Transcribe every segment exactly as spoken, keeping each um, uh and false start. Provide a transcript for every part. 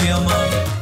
یما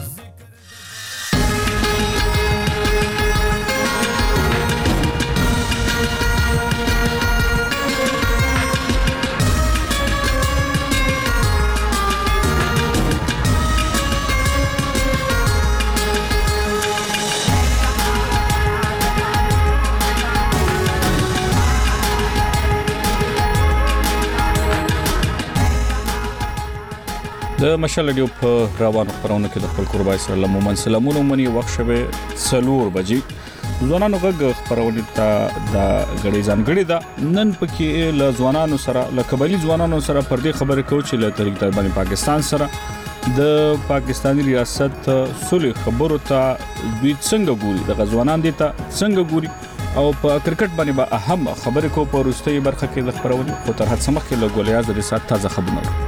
د مشال رادیو په روانو خبرونه کې د خپل قربای سره لمومن سلامونه مني وخت شوه څلور بجې ځوانانو غږ خبرونه ته د غړي ځانګړي ده نن پکې ل ځوانانو سره ل قبایلی ځوانانو سره پر دې خبرې کوي چې له طریق طالبان پاکستان سره د پاکستاني ریاست صلح خبرو ته دوی څنګه ګوري د ځوانان دي ته څنګه ګوري او په کرکټ باندې به اهم خبرې کو په وروستۍ برخه کې د خبرونه خو تر هڅه مخکې له ګولیاز د سات تازه خبرونه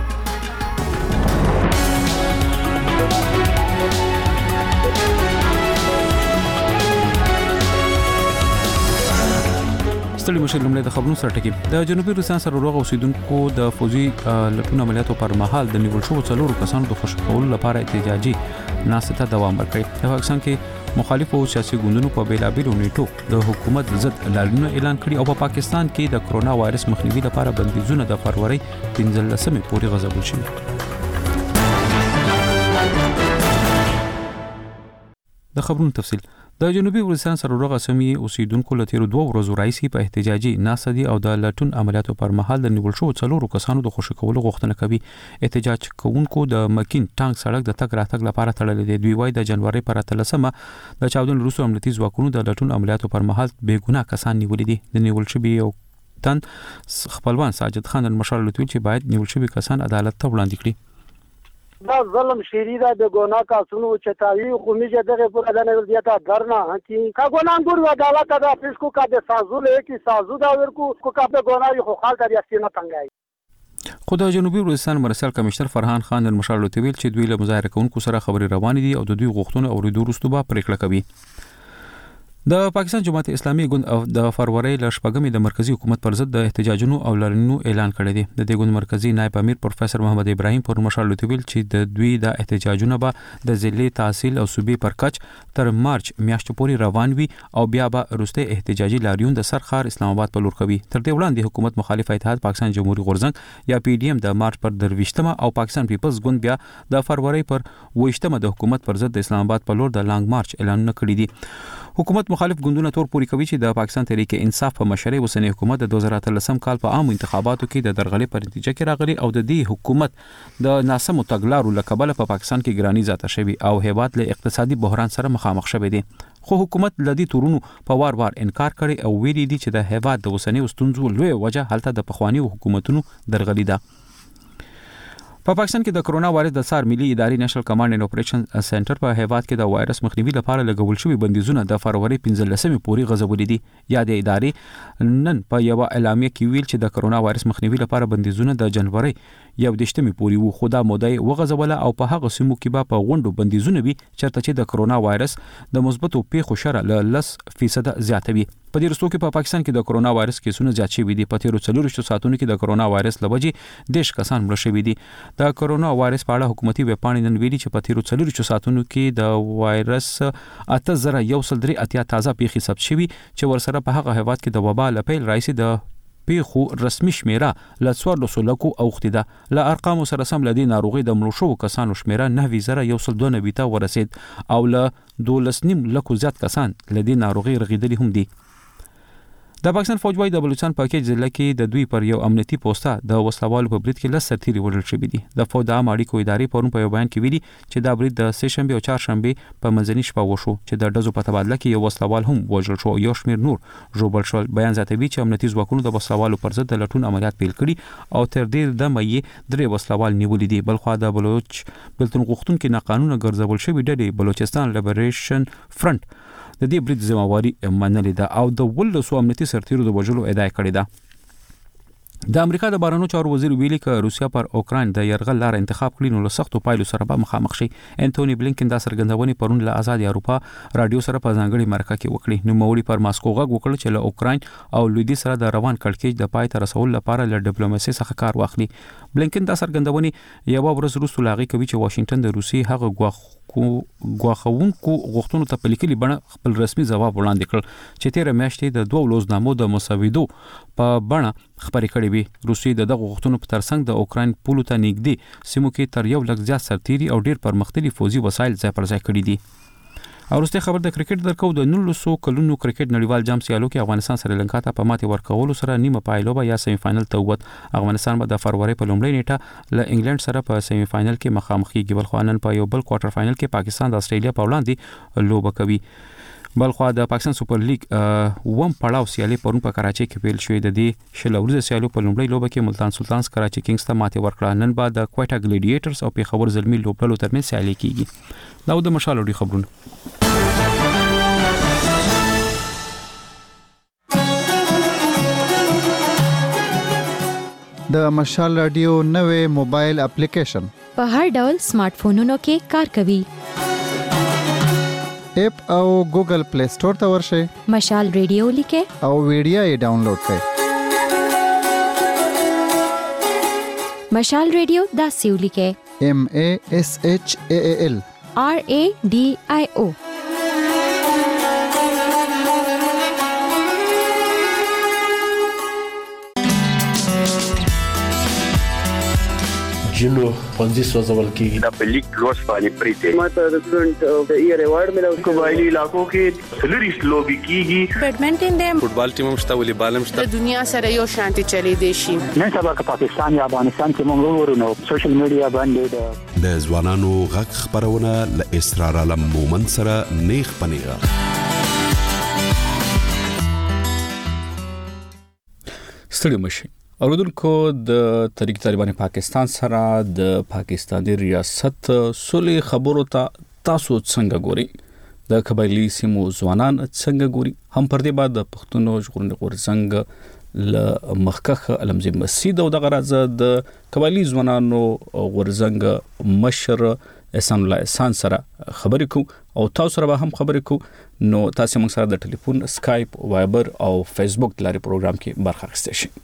ستړي مشر لمړی د خبرونو سره ټکی د جنوبي روسان سره روغ اوسیدونکو د فوجي لټون عملیاتو پر مهال د نیول شوو څلورو کسانو د خوشی کولو لپاره احتجاجي ناسته دوام ورکړي په پاکستان کې مخالفو سیاسي ګوندونو په بیلابیلو نیټو د حکومت ضد اعلانونه اعلان کړي او په پاکستان کې د کرونا وایرس مخنیوي لپاره بندیزونه د فروری پنځلسمې پورې غځول شوي د خبرونو تفصیل د جنوبي ولستان سره روغه سیمې اوسیدونکو له تیر دوه ورځو راځي په احتجاجي ناسدي او د لټون عملیاتو پر مهال د نیول شوو څلورو کسانو د خوشی کولو غوښتنه کوي احتجاج کوونکو د مکین ټانک سړک د تګ راتګ لپاره تړلې دي دوی وايي د جنوري پر اتلسمه د چاودن روسو امنیتي ځواکونو د لټون عملیاتو پر مهال بیګناه کسان نیولې دي د نیول شوی یو تن خپلوان ساجد خان المشال لوتوی چې باید نیول شوی کسان عدالت ته وړاندې کړي دا ظلم شری دا د گناه کاسونو چتاوی خو میجه دغه پر ادانه دیتا درنا کی کا گناه دور عدالت دا پیش کو کا د سازو له کی سازو دا ورکو کو کا د گناه خو خال تر یاسینه تنګای خو د جنوبي ولستان مرسل کمشنر فرحان خان المشال لوتوی چې دوی له مظاهره کوونکو سره خبري روان دي او د دوی غوښتنه اوریدو وروسته به پریکړه کوي د پاکستان جماعت اسلامي ګوند د فروری ل شپږمې د مرکزی حکومت پر ضد د احتجاجونو او لړنونو اعلان کړی دی د دې ګوند مرکزی نائب امیر پروفیسور محمد ابراهیم پر مشال لوتویل چې د دوی د احتجاجونو به د ضلع تحصیل او صوبې پر کچ تر مارچ میاشتې پورې روان وي او بیا به وروسته احتجاجي لاریون د سرخار اسلام آباد په لور کوي تر دې وړاندې حکومت مخالف اتحاد پاکستان جمهوریت غورځنګ یا پی ډی ایم د مارچ پر درويشتمه او پاکستان پیپلز ګوند بیا د فروری پر ویشتمه د حکومت پر ضد د اسلام آباد په لور د لانګ مارچ اعلان کړی دی حکومت مخالف ګوندونه تور پوری کوي چې د پاکستان تحریک انصاف په مشرۍ اوسنی حکومت د دوه زره اتلسم کال په عام انتخاباتو کې د درغلې پر نتیجه کې راغلي او د دې حکومت د ناسمو تګلارو لکبل په پاکستان کې ګرانی زیاته شوی او هیواد له اقتصادي بحران سره مخامخ شوی دی خو حکومت لدی تورونو په وار وار انکار کړي او ویلي دي چې د هیواد د اوسنی وستونزو لوی وجه هلته د پخوانی حکومتونو درغلي ده په پاکستان کې د کرونا وایرس د سار ملي ادارې نېشنل کمانډ اینډ اپریشن سنټر په هیواد کې د وایرس مخنیوي لپاره لګول شوی بندیزونه د فروری پنځلسمې پورې غځولې دي یا د ادارې نن په یو اعلامیه کې ویل چې د کرونا وایرس مخنیوي لپاره بندیزونه د جنوري یو دشتمې پورې وو خو دا موده وغځوله او په هغه سیمو کې به په غونډو بندیزونه وي چرته چې د کرونا وایرس د مثبتو پیښو شره ل لس فیصد زیاتوي په دې وروسته کې په پاکستان کې د کرونا وایرس کیسونه زیات شوي دي په تیرو څلورو ساعتونو کې د کرونا وایرس لوجې دیش کسان مړ شوي دي د کرونا وایرس په اړه حکومتي ویبپاڼې نن ویلي چې په تیرو څلورو ساعتونو کې د وایرس اته زره یو سل درې اتیا تازه پیښې ثبت شوي چې ورسره په هغه هیواد کې د وبا لپیل رئیس د پیخو رسمي شمیره ل څوارلسو لکو اوختي ده ل ارقام سره سم لدی ناروغي د مړو شوو کسانو شمیره نه زره یو سل دوه نوي ته ورسید او ل دولس نیم لکو زیات کسان لدی ناروغي رغیدلی هم دي د پاکستان فوج وايي د بلوچستان په کې ضلع کې د دوی پر یو امنیتي پوسټه د وسلوالو په برید کې لس سرتیري وژل شوي دي د فوج د عام اړیکو ادارې پرون په یو بیان کې ویلي چې دا برید د سه شنبه او چهارشنبه په منځنۍ شپه وشو چې د ډزو په تبادله کې یو وسلوال هم وژل شو یو شمېر نور ژوبل شول بیان زیاتوي چې امنیتي ځواکونو د وسلوالو پر ضد د لټون عملیات پیل کړي او تر دې دمه یې درې وسلوال نیولې دي بلخوا د بلوچ بلتون غوښتونکو ناقانونه ګرځول شوی ډلې بلوچستان لیبریشن فرنٹ د دې برید ذمہواری منلې ده او د ولسو امنیتي سرتیرو د وژلو ادعا کړې ده د امریکا د بهرنیو چارو وزیر ویلي ک روسیا پر اوکراین د يرغل لار انتخاب کړي نو له سختو پایلو سره به مخامخ شي. انټونی بلینکن دا څرګندونې پرون له آزاد اروپا رادیو سره په ځانګړي مرکه کې وکړي. نو موري پر ماسکو غږ وکړ چې له اوکراین او لویدي سره د روان کړکېچ د پای ته رسول لپاره له ډیپلوماسي څخه کار واخلي. بلینکن دا څرګندونې یو ورځ وروسته لاغي کوي چې واشنگټن د روسي هغه غواخ غواخونکو غوښتنو ته په لیکلي بڼه خپل رسمي ځواب وړاندې کړ چې تیر میاشتې د دوه لوزنامو د مسودو په بڼه خبرې کړې وي. روسي د دغه غوښتنو په ترڅنګ د اوکراین پولو ته نږدې سیمو کې تر یو لک زیات سرتيري او ډېر پرمختللي فوزي وسایل ځای پر ځای کړي دي. او وروسته خبر د کرکټ درکو د نولسو کلونو کرکټ نړیوال جام سیالو کې افغانستان سریلانکا ته په ماتې ورکولو سره نیمه پایلوبه یا سیمی فائنل ته ووت. افغانستان به د فروری په لومړۍ نیټه له انګلند سره په سیمی فائنل کې مخامخ کیږي، بلخو نن په یو بل کوارټر فائنل کې پاکستان د استرالیا په وړاندې لوبه کوي. بلخو د پاکستان سپر لیګ وم پړاو سیالي پرون په کراچي کې پیل شوې. د دې شلوريزه سیالو په لومړۍ لوبه کې ملتان سلطانز کراچي کینګز ته ماتې ورکړه. نن بعد د کوټا ګلیډیټرز او پیښور زلمی لوبډلو ترمنځ سیالي کیږي. دا د مشال وړي خبرونه. د مشال رادیو نوې موبایل اپلیکیشن په هر ډول سمارټ فونونو کې کار کوي. اپ او ګوګل پلی سٹور ته ورشئ، مشال رادیو لیکه او ویډیو یې ډاونلوډ کړئ. مشال رادیو دا سیو لیکه M A S H A A L R A D I O. جنو پنځه سوځول کیږي د بلیک لوس باندې پریته ماته د سټوډنټ د ایئر ایوارډ ملو قبایلی علاقو کې سلریس لوبي کیږي. بیډمنټن دیم فوټبال ټیم مشته ولې بالم شته د دنیا سره یو شانتي چلی دی شي. نن سبا که پاکستان یا افغانستان کې موږ ورونو سوشل میډیا باندې د ځوانانو غږ خبرونه ل اسرار علم مومن سره نیخ پنیغه. ستړي مشي اوردونکو د تحریک طالبان پاکستان سره د پاکستاني ریاست سولې خبرو ته تاسو څنګه ګوري؟ د قبایلی سیمو ځوانان څنګه ګوري؟ هم پر دې بعد د پښتونو ژغورنې غورځنګ ل مخکخ علمزي مسجد او د غرض د قبایلی ځوانانو غورځنګ مشر احسان الله احسان سره خبرې کو او تاسو سره به هم خبرې کو. نو تاسو موږ سره د ټلیفون، اسکایپ، وایبر او فیسبوک لاري پروګرام کې برخه اخیستئ شئ.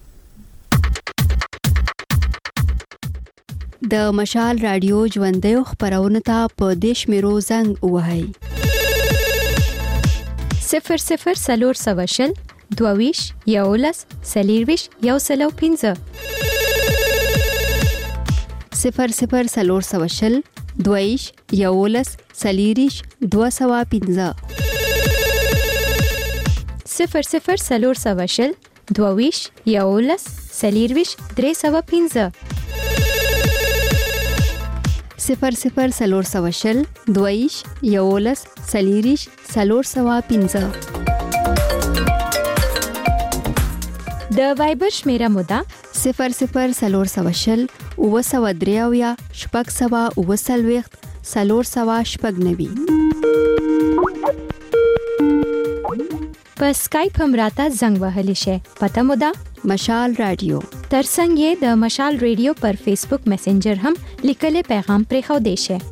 د مشال رادیو ژوندۍ خبرونه ته په دیش میرو زنګ وهاي صفر صفر سلور سواشل دوویش یولس سلیرویش یو سلو پینزه صفر صفر سلور سواشل دوویش یولس سلیریش دو سوا پینزه صفر صفر سلور سواشل دوویش یولس سلیرویش درې سوا پینزه صفر صفر سلور سواشل دویش یولس سلیریش سلور سوا پینزه. د وایبر شمیره مودا صفر صفر سلور سواشل او سوا دریاویا شپږ سوا او سلويخت سلور سوا شپږ نوي. په اسکایپ هم راته زنګ وهلی شي. پته مودا مشال رادیو. ترڅنګ یې د مشال رادیو پر فیسبوک میسنجر هم لیکلې پیغام پرې خو دی شي.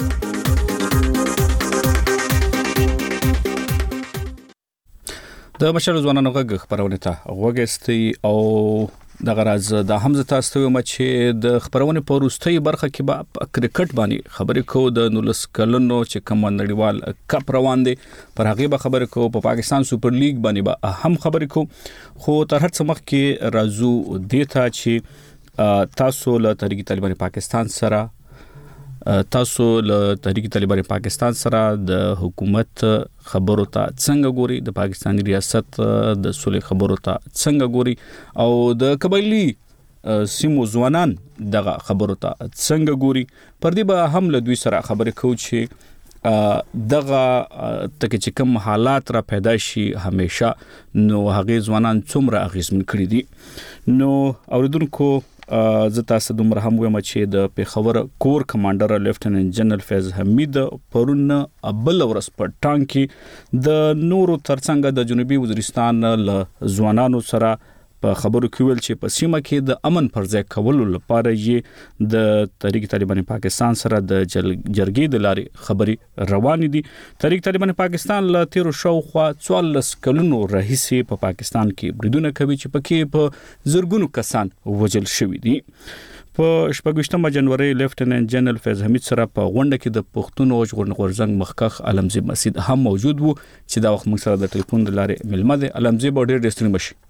د مشال ځوانانو غږ خبرونه ته وګستي او د غرض د حمزه تاسو ته چې د خبرونه په وروستۍ برخه کې به کرکټ باندې خبرې کوو. د نولس کلونو چې کوم نړیوال کپ روان دي پر هغه به خبرې کوو. په پاکستان سپر لیګ باندې به هم خبرې کوو. خو تر هر څه مخکې راځو دیتا چې تاسو له تحریک طالبان پاکستان سره تاسو له تحریک طالبان پاکستان سره د حکومت خبرو ته څنګه ګوري؟ د پاکستاني ریاست د سولې خبرو ته څنګه ګوري؟ او د قبایلی سیمو ځوانان دغه خبرو ته څنګه ګوري؟ پر دې به هم له دوی سره خبرې کوو چې دغه تک چې کوم حالات را پیدا شي همیشه نو هغه ځوانان څومره اغیزمن کړي دي. نو اوریدونکو زه تاسو دومره هم وایم چې د پیښور کور کمانډر لیفټننټ جنرال فیض حمید پرون بل ورځ په ټانګ کې د نورو ترڅنګ د جنوبي وزیرستان له ځوانانو سره په خبرو کې ویل چې په سیمه کې د امن پر ځای کولو لپاره یې د تحریک طالبان پاکستان سره د جرګې د لارې خبري روان دي. تحریک طالبان پاکستان له تیر شاوخوا څوارلس کلونو راهیسې په پاکستان کې بریدونه کوي چې پکې په زرګونو کسان وژل شوي دي. په شپږم جنوري لیفټیننټ جنرال فیض حمید سره په غونډه کې د پښتون او غورځنګ مخکخ علمزی مسعود هم موجود وو چې دا وخت موږ سره د ټلیفون د لارې ملمه ده. علمزی به ډېر ډېر ستړي مشي.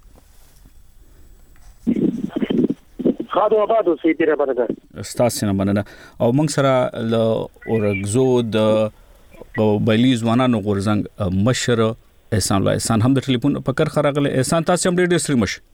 خاطر آباد اوسئ ډیره مننه. ستاسو نه مننه. او موږ سره له اورګزو د بلی ځوانانو غورځنګ مشر احسان الله احسان هم د ټلیفون په کار خراغله. احسان تاسو هم ډېر ډېر ستړي مشي.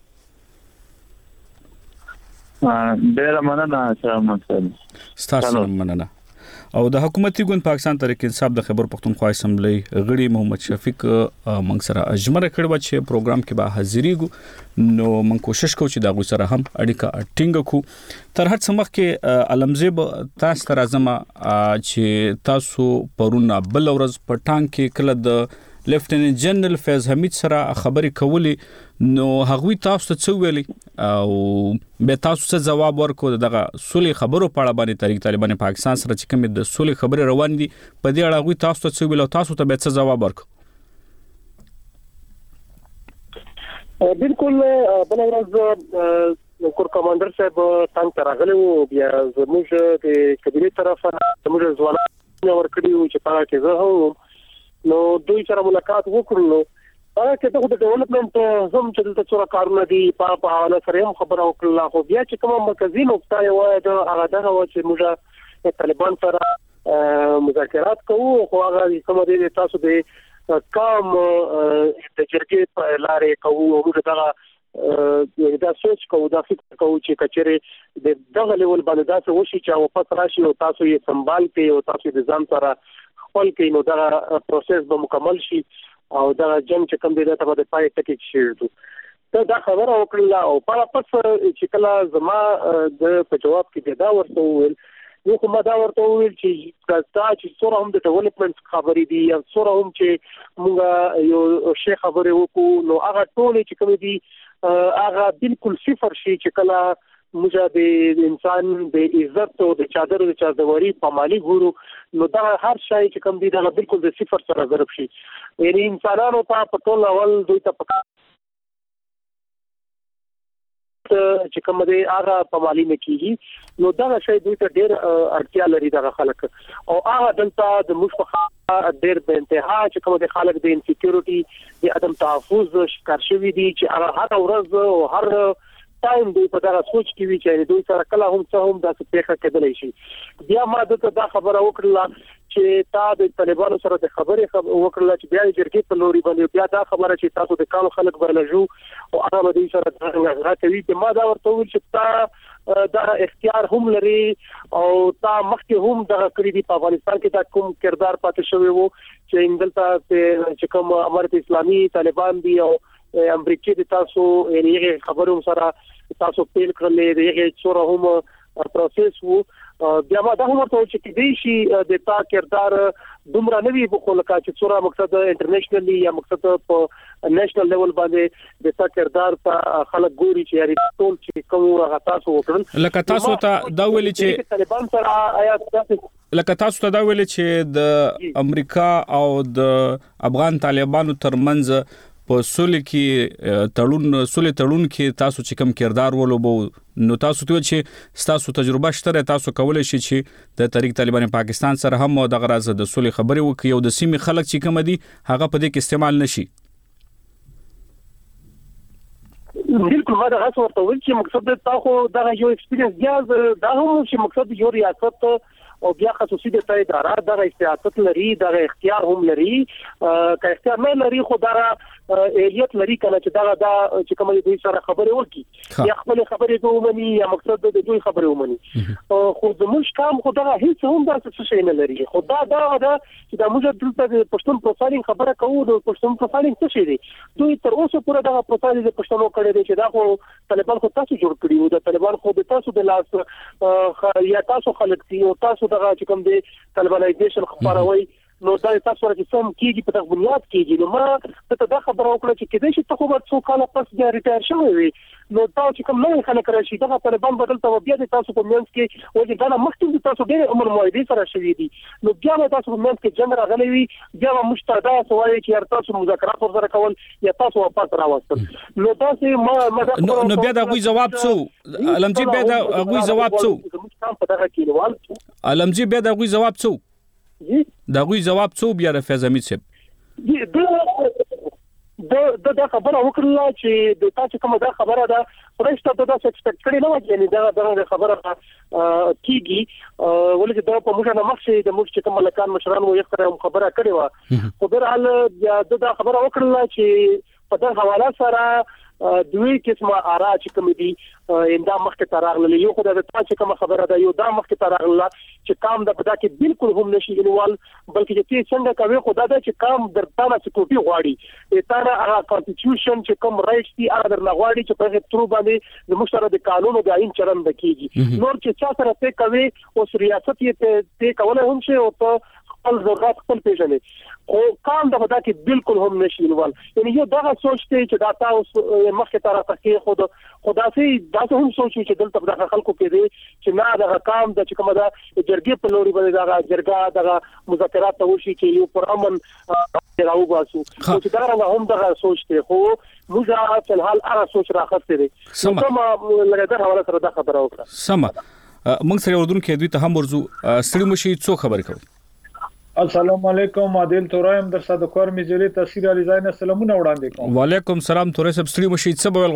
ډیره مننه سلام ستاسو مننه. او د حکومتي ګوند پاکستان تحریک انصاف د خیبر پختونخوا اسمبلی غړي محمد شفیق موږ سره اجمره کړو چې پروګرام کې به حاضرېږو نو موږ کوشش کوو چې دا غو سره هم اړیکه ټینګ کو. تر هر څه مخکې علمزیب تاسو ته راځم چې تاسو پرونه بل ورځ په ټانګ کې کله د لیفټیننټ جنرال فیض حمید سره خبرې کولې نو هغوی تاسو ته څه ویلي او به تاسو څه جواب ورکړو دغه سولې خبرو په اړه باندې تحریک طالبان پاکستان سره چې کوم د سولې خبرې روان دي په دې اړه هغوی تاسو ته څه ویل او تاسو ته به څه جواب ورکړو؟ بالکل بل ورځ کور کمانډر صاحب څنګه ترغلو بیا زموږ د کبیره طرفه زموږ ځوانان ورکړي چې پاره کې زه هم نو دوی سره ملاقات وکړو. هغه چې د ډیولپمنٹ زم چې د څورا کارونه دي په په حواله سره هم خبره وکړه. خو بیا چې کومه مرکزی نقطه یو د هغه دغه و چې موږ طالبان سره مذاکرات کوو خو هغه کومه دي تاسو د کام د جرګې په لارې کوو او موږ دغه دا سوچ کوو دا فکر کوو چې کچېره د دغه لیول باندې دا څه وشي چې او پات راشي او تاسو یې سنبال کړئ او تاسو د ځان سره خپل کې نو دا پروسس به مکمل شي او دا جنگ چې کوم دی دا ته د پای ټکی شي. ته دا خبره وکړه او په پس چې کله زما د په جواب کې دا ورته وویل یو کومه دا ورته وویل چې دا چې څوره هم د ډیولپمنٹ خبرې دي یا څوره هم چې موږ یو شی خبرې وکړو نو هغه ټول چې کوم دي هغه بالکل صفر شي چې کله موږ د انسان د عزت او د چادر د چادروري په مالی ګورو نو دا هر شی چې کوم دی دا بالکل د صفر سره ضرب شي. یعنی انسانانو ته په ټول اول دوی ته پکا چې کوم دی هغه په مالی نه کیږي نو دا شی دوی ته ډیر اړتیا لري دغه خلک او هغه دلته د مشفقه ډیر په انتها چې کوم دی خلک د انسیکیورټي د عدم تحفظ شکار شوی دي چې هغه هر ورځ او هر ټایم دوی په دغه سوچ کې وی چې دوی سره کله هم څه هم د پیښه کېدلی شي. بیا ما دته دا خبره وکړه چې تا د طالبانو سره د خبرې وکړه چې بیا جرګې په لوري باندې بیا دا خبره چې تاسو د کال خلک ورلجو او هغه دوی سره څنګه راځي چې ما دا ورته ویل چې تا دا اختیار هم لري او تا مخکې هم د کړی دی په افغانستان کې دا کوم کردار پاتې شوی وو چې انګلتا چې کوم امارت اسلامي طالبان دی او امریکای د تاسو یې خبرو سره تاسو پیل کړلې دغه څوره هم پروسس وو. بیا ما دا هم ورته چې دې شي د تا کردار دومره نوی په لکه چې څوره مقصد انټرنیشنلی یا مقصد په نېشنل لیول باندې د تا کردار په خلک ګوري چې یاري ټول چې کوم هغه تاسو وکړل لکه تاسو ته دا ویل چې طالبان سره آیا تاسو لکه تاسو ته دا ویل چې د امریکا او د افغان طالبانو ترمنځ په سولې کې تړون سولې تړون کې تاسو چې کوم کردار ولوبو نو تاسو ته چې تاسو تجربه شته تاسو کولای شئ چې د تحریک طالبان پاکستان سره هم د غرض د سولې خبرې وکړي او د سیمې خلک چې کوم دي هغه په دې کې استعمال نشي. بالکل ما دا غواړم ورته وایي چې مقصد تاسو دا یو ایکسپیرینس دی دا هم چې مقصد یو ریاست او بیا خصوصي د تای اداره د ریاست لري د اختیار هم لري که اختیار نه لري خو دا الیت لري کنه چې دا دا چې کوم دوی سره خبرې وکړي یا خپل خبرې دوه ومني یا مقصد د دوی خبرې ومني خو زموږ کام خو دا هیڅ هم دا څه شي نه لري خو دا دا دا چې دا موږ دلته د پښتون پروفایلینګ خبره کوو د پښتون پروفایلینګ څه شي دی دوی تر اوسه پورې دا پروفایل د پښتنو کړی دی چې دا خو طالبان خو تاسو جوړ کړی وو د طالبان خو د تاسو د لاس یا تاسو خلک دي او تاسو دغه چې کوم دی طالبانایزیشن خبروي نو دا تاسو سره چې سم کیږي په دغه بنیاد کیږي. نو ما ته دا خبره وکړه چې کله چې تاسو به څو کاله پس بیا ریټایر شوی وي نو تاسو چې کوم نوې خلک راشي دا طالبان بدل ته بیا د تاسو په منځ کې وایي دا مخکې تاسو ډېر عمر موعده سره شوی دي نو بیا به تاسو په منځ کې جنګ راغلی وي بیا به مشتردا سوالي چې تاسو مذاکرات ورسره کول یا تاسو واپس راوستل. نو تاسو ما نو بیا دا غوي جواب څو علمجی بیا دا غوي جواب څو علمجی بیا دا غوي جواب څو دا غوي جواب څو بیا رفیع حمید صاحب د د خبره وکړه چې د تاسو کومه دا خبره ده پرېسته د تاسو ایکسپیکټ کړی نه و یعنی دا د خبره کیږي ولې دا په موږ نه مخکې د موږ چې کوم لکان مشران وو یو خبره خبره کړې و خو برحال د خبره وکړه چې په دغه حواله سره دوی قسمه آرا چې کوم دي انده مخکې تراغله یو خدای د تاسو کوم خبره ده یو دا مخکې تراغله چې کام د پدا کې بالکل هم نشي انوال بلکې چې څنګه کوي خدای دا چې کام درتانه سکوټي غواړي اتاره هغه کانسټیټیوشن چې کوم رائټس دي هغه در لغواړي چې په ترو باندې د مشترک د قانون د عین چرن بکیږي نور چې چا سره ته کوي اوس ریاست یې ته کولای هم شي او ته خپل ضرورت خپل پیژنې خو کام د خدا کې بالکل هم نشي انوال یعنی یو دغه سوچ ته چې دا تاسو مخکې طرفه کې خود خدا سي دا هم سوچ چې دلته د خلکو کې دي چې نه د کام د چې کومه دا جرګې په لوري باندې دا جرګه د مذاکرات ته وشي چې یو پر امن راو باسو چې دا رنګ هم دغه سوچ ته خو موږ په الحال هغه سوچ راخسته دي کوم لګیدر حواله سره دا خبره وکړه سم موږ سره وردون کې دوی ته هم ورزو ستړي مشي څو خبرې کوي. السلام علیکم عادل تورایم در صد کور میجری تفسیر علی زین سلامونه وړاندې کوم. وعلیکم سلام تورې سب ستړي مشي څه بول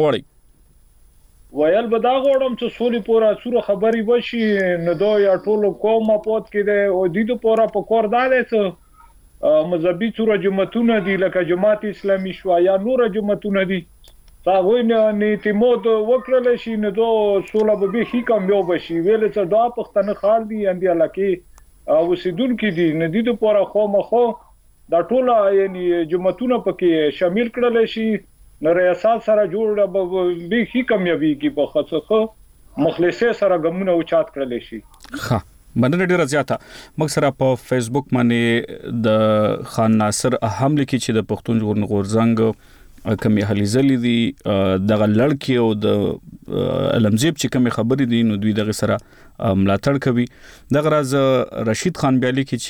غواړي ویل به دا غوړم چې سولې پورا سوره خبري وشي نو دا یا ټولو کومه پوت کې ده او د دې پورا په کور دالې څه مذهبي سوره جمعتونه دي لکه جماعت اسلامي شو یا نور جمعتونه دي تاوی نه نیتمود وکړل شي نو دا سوله به هی کم یو بشي ویل چې دا پښتنه خال دي اندي لکه او سیدون کې دي ندی د پوره خو مخو دا ټوله یعنی جمعتونه پکې شامل کړل شي نو ریاست سره جوړ به هی کمیابي کې په خاصه مخلصه سره غمونه او چات کړل شي. ها مننه ډیره زیاته موږ سره په فیسبوک باندې د خان ناصر اهم لیکي چې د پښتون جوړ غورزنګ کمی حلیزلی دي دغه لړکی او د علمزیب چې کمی خبرې دي نو دوی دغه سره ملاتړ کوي. دغه راز رشید خان بیالي کې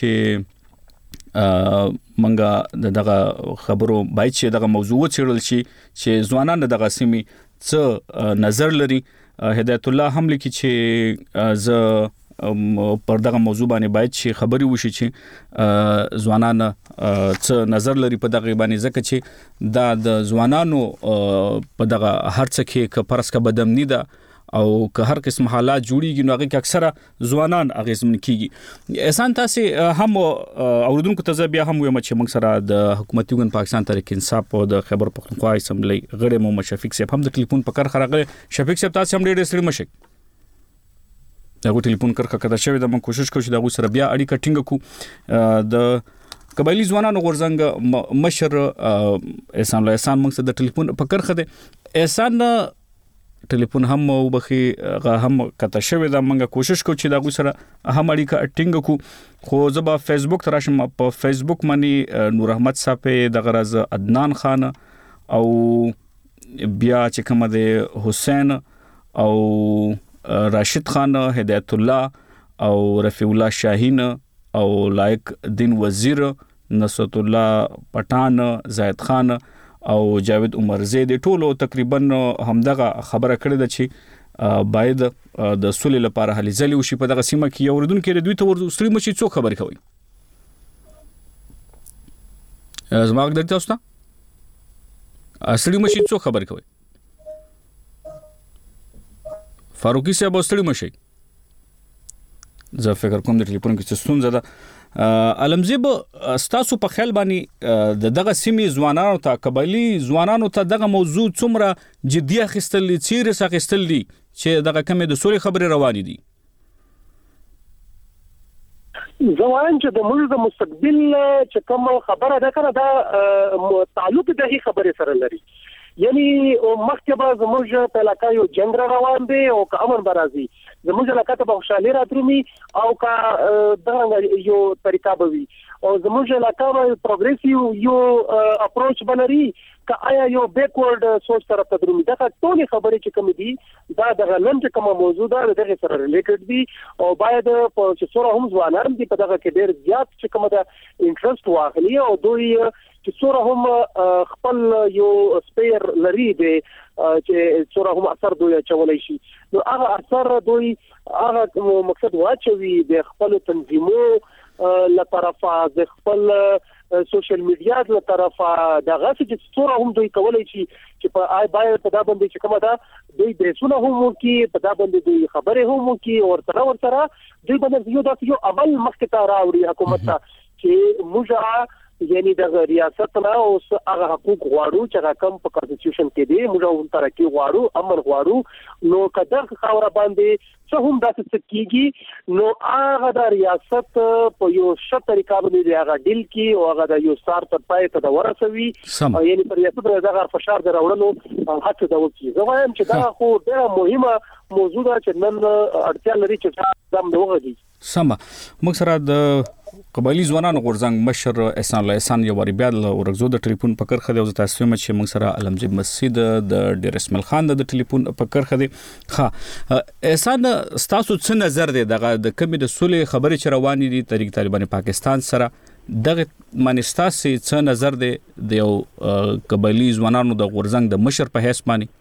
چې منګه دغه خبرو باید چې دغه موضوع چیرل شي چې ځوانان دغه سیمې څه نظر لري. هدایت الله هم لیکي چې ز پر دغه موضوع باندې باید چې خبري وشي چې ځوانان څه نظر لري په دغه باندې ځکه چې دا د ځوانانو په دغه هر څه کې ک پرس کا بدمنی ده او که هر قسم حالات جوړیږي نو هغه کې اکثره ځوانان اغیزمن کیږي. احسان تاسو هم اوردونکو ته بیا هم وایم چې موږ سره د حکومتي ګوند پاکستان تحریک انصاف او د خیبر پختونخوا اسمبلی غړي محمد شفیق صاحب هم د ټلیفون په کار خراغله. شفیق صاحب تاسو هم ډېر ستړي مشک دغه ټلیفون کرخه کده شوی د من کوشش کوم چې دغه سره بیا اړیکه ټینګ کو. د قبایلی ځوانانو غورځنګ مشر احسان الله احسان موږ سره د ټلیفون په کرخه ده احسان ټلیفون هم وبخي هم کته شوی د منګه کوشش کوم چې دغه سره هم اړیکه ټینګ کو خو زبا فیسبوک تراشم په فیسبوک باندې نور احمد صاحب د غرض عدنان خان او بیا چې کوم د حسین او راشد خان هدایت الله او رفیع الله شاهین او لایق دین وزیر نصرت الله پټان زاید خان او جاوید عمر زید ټولو تقریبا همدغه خبره کړې ده چې باید د سولې لپاره هلي ځلې وشي په دغه سیمه کې. یو ردون کې دوی ته ورسري مشي څو خبرې کوي زماغ درته اوسه اصلي مشي څو خبرې کوي فاروقي صاحب اوسړي مشي زه فکر کوم د ټلیفون کې څه ستونزه ده. علمزیب ستاسو په خیال باندې د دغه سیمې ځوانانو ته قبایلی ځوانانو ته دغه موضوع څومره جدي اخیستل دي چیرې اخیستل دي چې دغه کمې د سولې خبرې روانې دي. ځوان چې د موږ د مستقبل چې کوم خبره ده کنه دا تعلق د هي خبرې سره لري یعنی مخکې به زموږ په علاقه یو جنگ روان دی او که امن به راځي زموږ علاقه ته به خوشحالي راترومي او که دغه یو طریقه به وي او زموږ علاقه به پروګریسیو یو اپروچ به لري که آیا یو بیکورډ سوچ طرف ته درومي دغه ټولې خبرې چې کوم دي دا دغه نن چې کومه موضوع ده دغه سره ریلیټډ دي او باید په چې څوره هم ځوانان دي په دغه کې ډېر زیات چې کومه ده انټرست واخلي او دوی چې څوره هم خپل یو سپیر لري دی چې څوره هم اثر دوی چولای شي نو هغه اثر دوی هغه مقصد واچوي د خپل تنظیمو له طرفه د خپل سوشل میډیا له طرفه دغه چې څوره هم دوی کولای شي چې په آی باید په دا باندې چې کومه ده دوی درسونه هم کوي په دا باندې دوی خبرې هم کوي او تر ورسره دوی باندې یو داسې یو عمل مخکې ته راوړي حکومت ته چې موږ یعنی د ریاست نه اوس هغه حقوق غواړو چې هغه کم په کانسټیټیوشن کې دی موږ هم ترقی غواړو امن غواړو نو کله خاور باندې څه هم داسې څه کیږي نو هغه د ریاست په یو ښه طریقه باندې هغه ډیل کی او هغه د یو سار ته پای ته ورسوي یعنی پر ریاست دغه فشار دراوړلو هڅه دا وکړي زه وایم چې دا خو ډېره مهمه موضوع ده چې نن اړتیا لري چې دا موږ سم موږ سره د قبایلی ځوانانو غورځنګ مشر احسان الله احسان یو وری بیا د ورغزو د ټلیفون په کرخه دی او تاسو هم چې موږ سره علمزی مسجد د ډیر اسماعیل خان د ټلیفون په کرخه دی ها احسان تاسو څه نظر دی دغه د کمی د صلح خبرې چې روانې دي طریق طالبان پاکستان سره دغه منستاسي څه نظر دی د یو قبایلی ځوانانو د غورځنګ د مشر په حیث باندې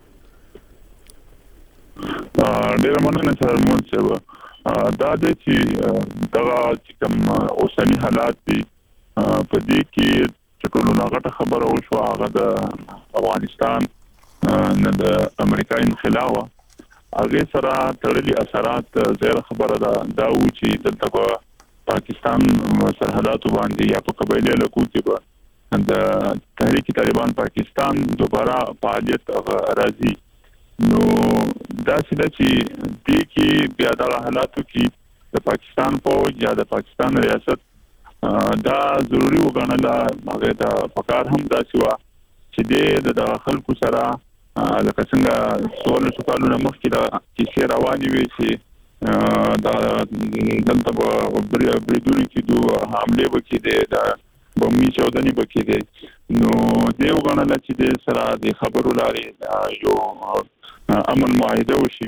ډیر مننه سره مونږ دا د چې دغه چې کوم اوسنی حالات دي په دې کې چې ټولو ناغټه خبره وشو هغه د افغانستان نه د امریکا انخلاو هغه سره تړلي اثرات زیات خبره ده دا و چې دلته پاکستان سرحدات باندې یا په قبایلی علاقو کې به د تحریک طالبان پاکستان دوباره فعالیت راځي نو دا څه چې د کې بیا د حالاتو کې د پاکستان فوج یا د پاکستان ریاست دا ضروری وګڼل هغه د فقار هم دا سوا چې د خلکو سره لکه څنګه سوال سوالونه مخکې دا چې رواني وي چې دا دلته په بریدونو کې دوه حمله وکړي دا بمي چودنی بکې دي نو دیو غنل چې د سره د خبرو لاري یو امن معاهده وشي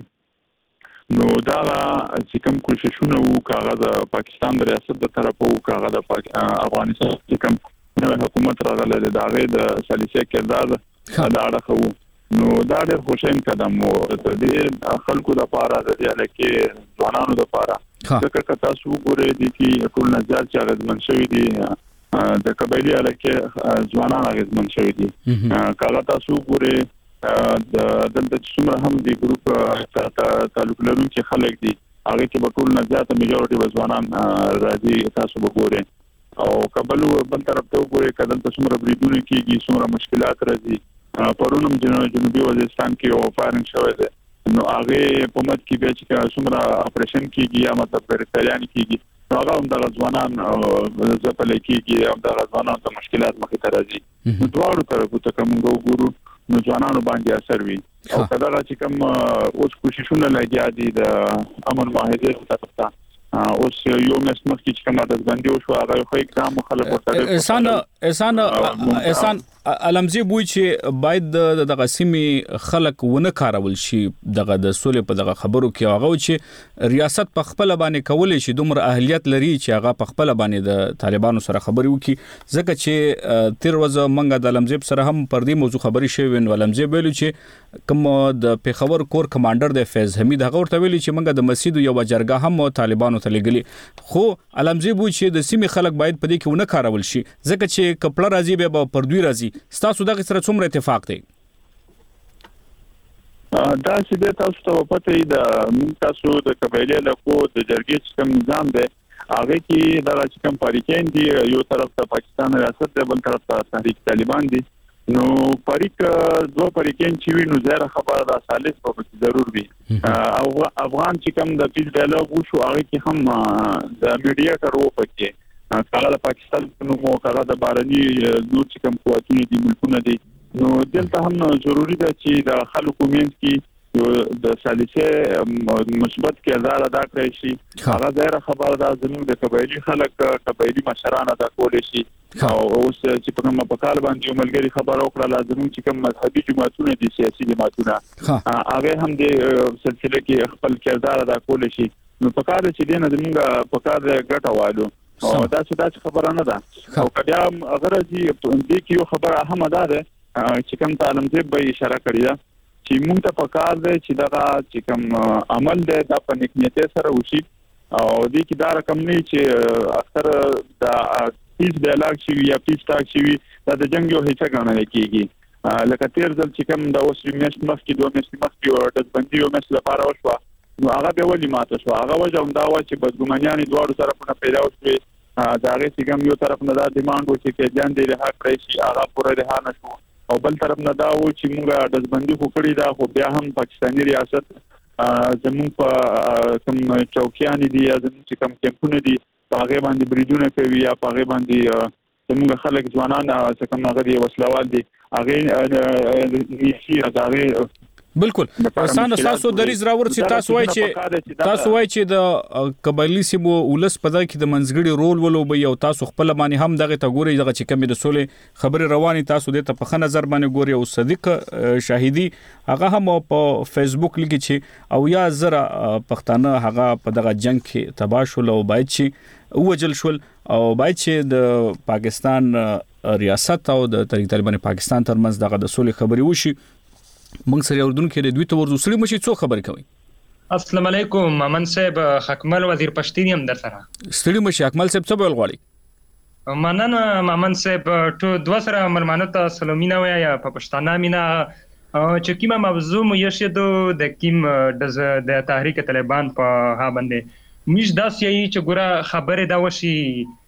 نو دا چې کوم کوششونه وو کاغذ د پاکستان د ریاست د طرفه وو کاغذ د افغانستان چې کوم نوې حکومت راغله د هغه د سلیسه کردار دا اړه وو نو دا ډېر خوشایم قدم وو تر دې خلکو د پاره د علاقې ځوانانو د پاره ځکه تاسو وګورئ د کې ټول نظر چې هغه منشوي دي د قبایلی علاقې ځوانان هغه منشوي دي کله تاسو وګورئ د دلته څومره هم د ګروپ تعلق لرونکي خلک دي هغه کې به ټول نه زیاته میجورټي ځوانان راځي تاسو وګورئ او قبل بل طرف ته وګورئ کله تاسو څومره بریدونه کیږي څومره مشکلات راځي پرونم جنوبي وزیرستان کې او فارنګ شوی دی نو هغه په مت کې به چې څومره اپریشن کیږي یا مطلب پرتالیان کیږي هغه هم د ځوانان زپل کیږي او د ځوانانو ته مشکلات مخې ته راځي دواړو طرفو ته کوم وګورو نو ځوانانو باندې اثر وي او کله چې کوم اوس کوششونه لګیا دي د امن معاهده طرف ته اوس یو مې سمخ کې کومه د باندې او شو هغه خو اقدام مخالف ورته احسان احسان احسان علمزی بوي چې باید د قسمي خلک ونه کارول شي دغه د سولې په دغه خبرو کې هغه چې ریاست په خپل باندې کولای شي دومره اهلیت لري چې هغه په خپل باندې د طالبانو سره خبري وکړي ځکه چې تیر ورځ منګه د علمزی سره هم پر دې موضوع خبري شوی نو علمزی ویلو چې کوم د پیښور کور کمانډر د فیض حمید هغه ورته ویلي چې منګه د مسجد یو جرګه هم طالبانو ته لګلي خو علمزی بوي چې د سیمې خلک باید په دې کې ونه کارول شي ځکه چې کپړه راځي به پر دوی راځي تاسو دغه سره څومره اتفاق دی دا چې تاسو ته پته دی د تاسو د قبایلی علاقو د جرګې کوم نظام دی هغه کې دا چې کوم پاریکین دي یو طرف ته پاکستان ریاست دی بل طرف ته تحریک طالبان دي نو پاریک دوه پاریکین چې وینو زیره خبره د ثالث په ضرور وي او افغان چې کوم د پیس ډایالوګ وشو هغه کې هم د میډیا کارو پکې کله د پاکستان نو مو کله د بارني نور چې کوم قوتونه دي ملکونه دي نو دلته هم ضروری ده چې د خلکو مینس کې یو د سالیسه مثبت کردار ادا کړی شي. هغه ځای خبره ده زموږ د قبایلی خلک قبایلی مشران ادا کول شي او اوس چې په کومه په کال باندې یو ملګری خبره وکړه لازم چې کوم مذهبي جماعتونه دي سیاسي جماعتونه هغه هم د سلسله کې خپل کردار ادا کول شي. نو په کار چې دینه زموږ په کار ګټه والو او دا څه دا خبره نه ده او کله اگر چې په دې کې یو خبره اهمه ده چې کوم تعلم دې به اشاره کړی ده چې موږ ته په کار دی چې دا چې کوم عمل دی دا په نیکنیت سره وشي او دې کې دا رقم نه چې اکثر دا پیس ډایلاګ شي یا پیس ټاک شي دا د جنگ یو هیڅ غاڼه کېږي لکه تیر ځل چې کوم دا اوس میاشت مخکې دوه میاشتې مخکې او د بندي یو میاشت لپاره وشو نو هغه به ولې ماته شو هغه وجه هم دا و چې بدګمانیان دوه طرفونه پیدا وشوي دا هغه چې کوم یو طرف نه دا ډیماند و چې کې جان دی له حق راشي هغه پوره ده نه شو او بل طرف نه دا و چې موږ د بندي خو کړی دا خو بیا هم پاکستاني ریاست زموږ په کوم چوکیان دي یا زموږ چې کوم کمپونه دي هغه باندې بریدونه کوي یا هغه باندې زموږ خلک ځوانان چې کوم هغه دی وسلوال دي هغه نشي هغه بالکل سان تاسو دریز راور چې تاسو وای چې تاسو وای چې د قبایلی سیمو ولس په دغه کې د منځګړي رول ولوبي او تاسو خپل باندې هم دغه ته ګوري دغه چې کمی د سولې خبره رواني تاسو د ته په خنه نظر باندې ګوري او صدیق شاهدی هغه هم په فیسبوک لیکي چې او یا زره پښتانه هغه په دغه جنگ کې تباشل او باید چې وجل شول او باید چې د پاکستان ریاست او د تحریک طالبان پاکستان ترمنځ دغه د سولې خبري وشي. موږ سره اردن کې د دوی ته ورزو سړي مشي څو خبرې کوي. السلام علیکم مامن صاحب حکمل وزیر پښتون هم در سره سړي مشي حکمل صاحب څه ویل غواړي؟ مننه مامن صاحب ټو دوه سره ملمانه ته سلامونه ویا په پښتانه مینا چې کیمه موضوع مو یشدو د کیم د تحریک طالبان په ها باندې مش داس یی چې ګوره خبره دا وشي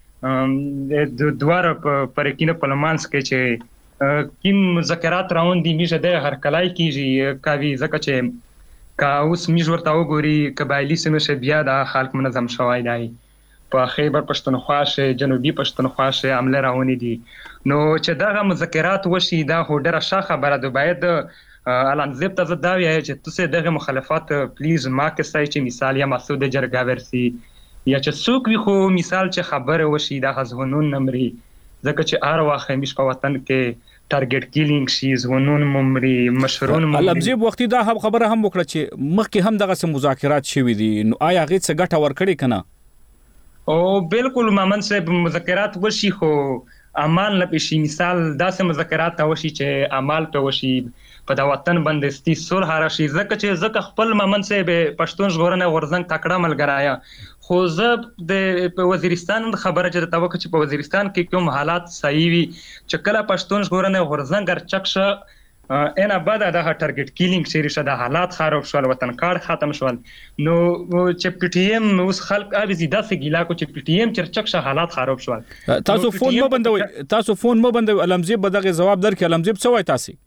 د دواره پر کینه پلمانس کې چې کیم مذاکرات راوند دي میشه د هر کلای کیږي کوي ځکه چې کا اوس میش ورته وګوري قبایلی سیمه شه بیا د خلک منظم شوای دی په خیبر پښتونخوا شه جنوبي پښتونخوا شه عمله راونی دي نو چې دغه مذاکرات وشي دا هډره ښه خبره ده باید الان زب ته دا وی چې تاسو دغه مخالفت پلیز ما کې سای چې مثال یا مسعود جرګاورسي یا چې څوک وي خو مثال چې خبره وشي دا غزونون نمرې ځکه چې ار واخه مش په وطن کې ټارګټ کیلینګ شي زونون ممري مشرون ممري لمزيب وختي دا هم خبره هم وکړه چې مخکې هم دغه سم مذاکرات شوي دي نو آیا هغه څه ګټه ورکړي کنه او بالکل مامن صاحب مذاکرات وشي خو عمل نه پېشي مثال داسې مذاکرات وشي چې عمل په وشي په د وطن باندې ستي صلح راشي ځکه چې ځکه خپل مامن صاحب پښتون ژغورنه غورزنګ تکړه ملګرایا خو زه د وزیرستان خبره چې تا وکړه چې په وزیرستان کې کوم حالات صحیح وي چې کله پښتون ژغورنه غورزنګ چکشه انا بعد د ټارګټ کیلینګ شری شته حالات خراب شول وطن کار ختم شول نو چې پی ټی ایم اوس خلک اوبې زیاده سګیلا کو چې پی ټی ایم چرچکشه حالات خراب شول تاسو فون مو بندوي تاسو فون مو بندوي علمزیب به دغه جواب درکې علمزیب څه وای تاسو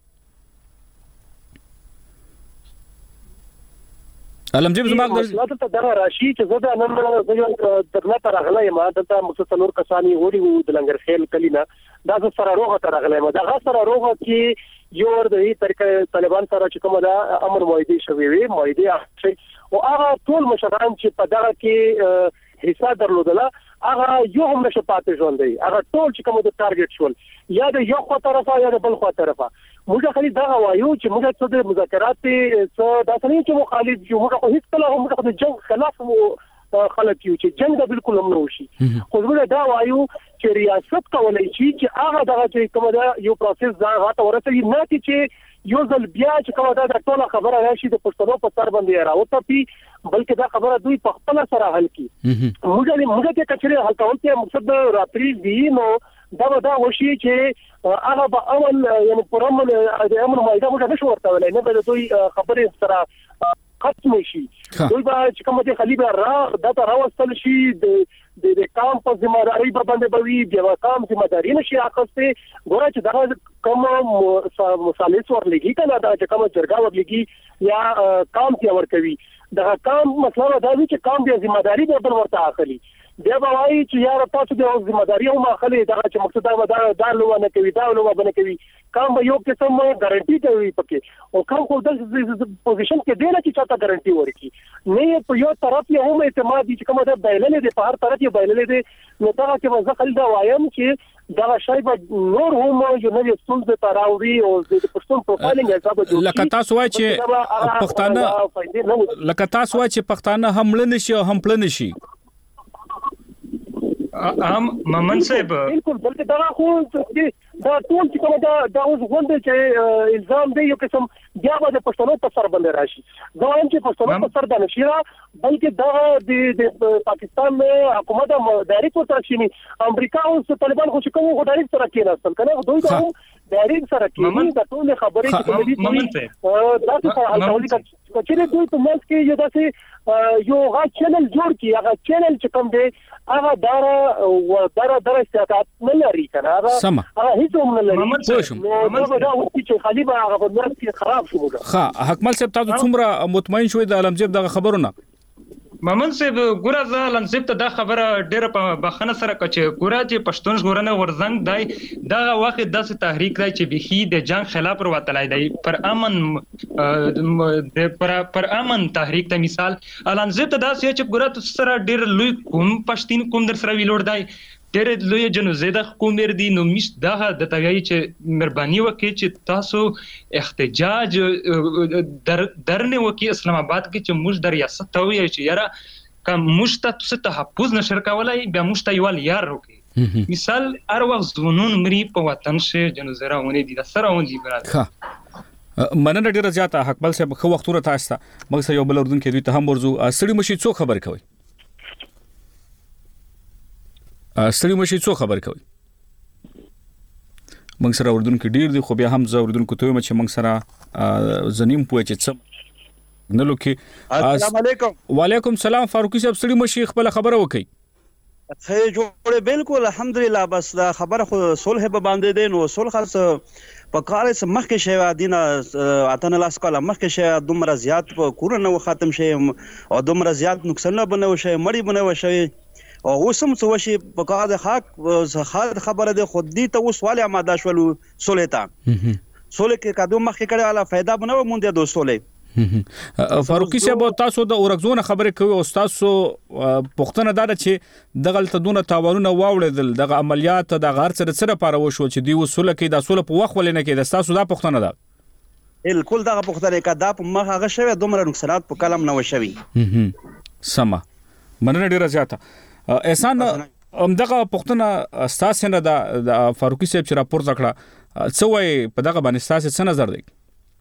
علمزیب زما د ته دغه راشي چې زه د نن دغه تر غلې ما دلته مستنور کسانی وړي وو د لنګر خیل کلینا دا سره روغه تر غلې ما دا سره روغه کې یو ور د طریقې طالبان سره چې کومه دا امر مویدي شوی وي مویدي شي او هغه ټول مشران چې په دغه کې حصہ درلودله هغه یو هم نشه پاتې ژوند دی هغه ټول چې کومه د ټارګټ شول یا د یو خو طرفه یا د بل خو طرفه موږ خالي دا وایو چې موږ څه د مذاکرات څه دا څنګه چې مخالف یو موږ هیڅ کله هم د جنگ خلاف مو خلک یو چې جنگ د بالکل هم نه وشي خو موږ دا وایو چې ریاست کولای شي چې هغه دغه چې کومه دا یو پروسس ځان راته ورته نه چې یو ځل بیا چې کومه دا د ټوله خبره راشي د پښتنو په سر باندې راوته پی بلکې دا خبره دوی په خپل سره حل کی موږ موږ ته کچره حل کول ته مقصد راتری دی نو دا دا وشي چې هغه به اول یعنی پرمن د امر مایده موږ نشو ورته ولای نه به دوی خبره سره ختم شي دوی به چې کومه د خلیبه را د راوستل شي د د کام په ځماداري باندې بوي د کام ځماداري نشي اخسته ګوره چې دا کوم مصالح ورلګي کنه دا چې کوم جرګه ورلګي یا کام تی ور کوي دا کام مطلب دا دی چې کام د ځماداري په بل ورته اخلي بیا به وایي چې یاره تاسو د ذمہداري هم اخلي دغه چې مقصد دا دا دا لونه کوي دا لونه باندې کوي کوم یو قسم ګارانټي کوي پکې او کوم خو د پوزیشن کې دی نه چې چاته ګارانټي ورکړي نه په یو طرف یې هم اعتماد دي چې کومه د بایللې دي په هر طرف یې بایللې دي نو دا چې زه خل دا وایم چې دا شای به نور هم یو نوې ستونزې ته راوړي او د پښتون پروفایلینګ حساب جوړي لکه تاسو وایي چې پښتانه لکه تاسو وایي چې پښتانه هم لنی شي او هم پلن شي هم ممن صاحب بالکل بلکې دا خو دا ټول چې کومه دا دا اوس غونډه چې الزام دی یو قسم بیا به د پښتنو په سر باندې راشي دا وایم چې پښتنو په سر باندې شي بلکې دا د پاکستان حکومت ډایرکټ ورته شي امریکا او طالبان خو چې کوم خو ډایرکټ سره کېناستل کنه دوی ته ډایرکټ سره کېني دا ټول خبرې چې کومې دا څه حل کوي چې دوی په ملک کې یو داسې یو غا چینل جوړ کی هغه چینل چې کوم دی هغه دارا او دارا دارا استعداد نه لري کنه هغه هغه هیڅ هم نه لري نو دا وخت چې خالي به هغه په ملک کې خراب شو ښه حکمل صاحب تاسو څومره مطمئن شوئ د علمزیب دغه خبرونه ممن صاحب ګوره زه علمزیب ته دا خبره ډیره په بخنه سره کچې ګوره چې پښتون ژغورنه ورزنګ دی دغه وخت داسې تحریک دی چې بخي د جنگ خلاف وروتلای دی پر امن د پر پر امن تحریک ته مثال علمزیب ته دا چې ګوره تاسو سره ډیر لوی کوم پښتين کوم در سره ویلوړ دی ډېر لوی جنوزیده حکومت دي نو مش دغه د تویي چې مهرباني وکړي چې تاسو احتجاج در درنه وکړي اسلام آباد کې چې موږ د ریاست ته وي چې یاره کوم موږ ته تاسو تحفظ نشر کولای بیا موږ ته یوال یار وکړي مثال هر وخت زونون مری په وطن شه جنوزره ونی دي سره ونی برات مننه ډیره زیاته حکمل صاحب خو وخت ورته تاسو مګر یو بل اردن کې دوی ته هم ورزو سړی مشي څو خبر کوي ستړي مشي څو خبر کوي موږ سره اردن کې ډیر دي خو بیا هم زه اردن کې تویم چې موږ سره زنیم پوه چې څه نه لوکي السلام علیکم وعلیکم السلام فاروقي صاحب ستړي مشي خپل خبره وکي څه جوړه بالکل الحمدلله بس دا خبره خو صلح به باندې دي نو صلح خاص په کار سم مخکې شوی دینه اتن لاس کاله مخکې شوی دومره زیات په کورونه ختم شي او دومره زیات نقصان بنو شي مړی بنو شي او اوسم څه وشي په کار د حق خبره ده خود دي ته اوس والي آماده شولو سولتا سولې کې کدو مخکې کړه والا फायदा بنو مونږ د سولې فاروقي صاحب تاسو د اورګزونه خبره کوي او تاسو پښتنه دار چې دغه تدونه تاوانونه واوړل دغه عملیات د غار سره سره پاره وشو چې دی وسوله کې د سولې په وخت ولنه کې د تاسو دا پښتنه ده بالکل دغه پښتنه کې دا په مخ هغه شوی دومره نقصانات په کلم نه وشوي سما مننه ډیره زیاته احسان همدغه پښتنه اساس نه د فاروقي صاحب چې راپور ځکړه څه وای په دغه باندې اساس څه نظر دی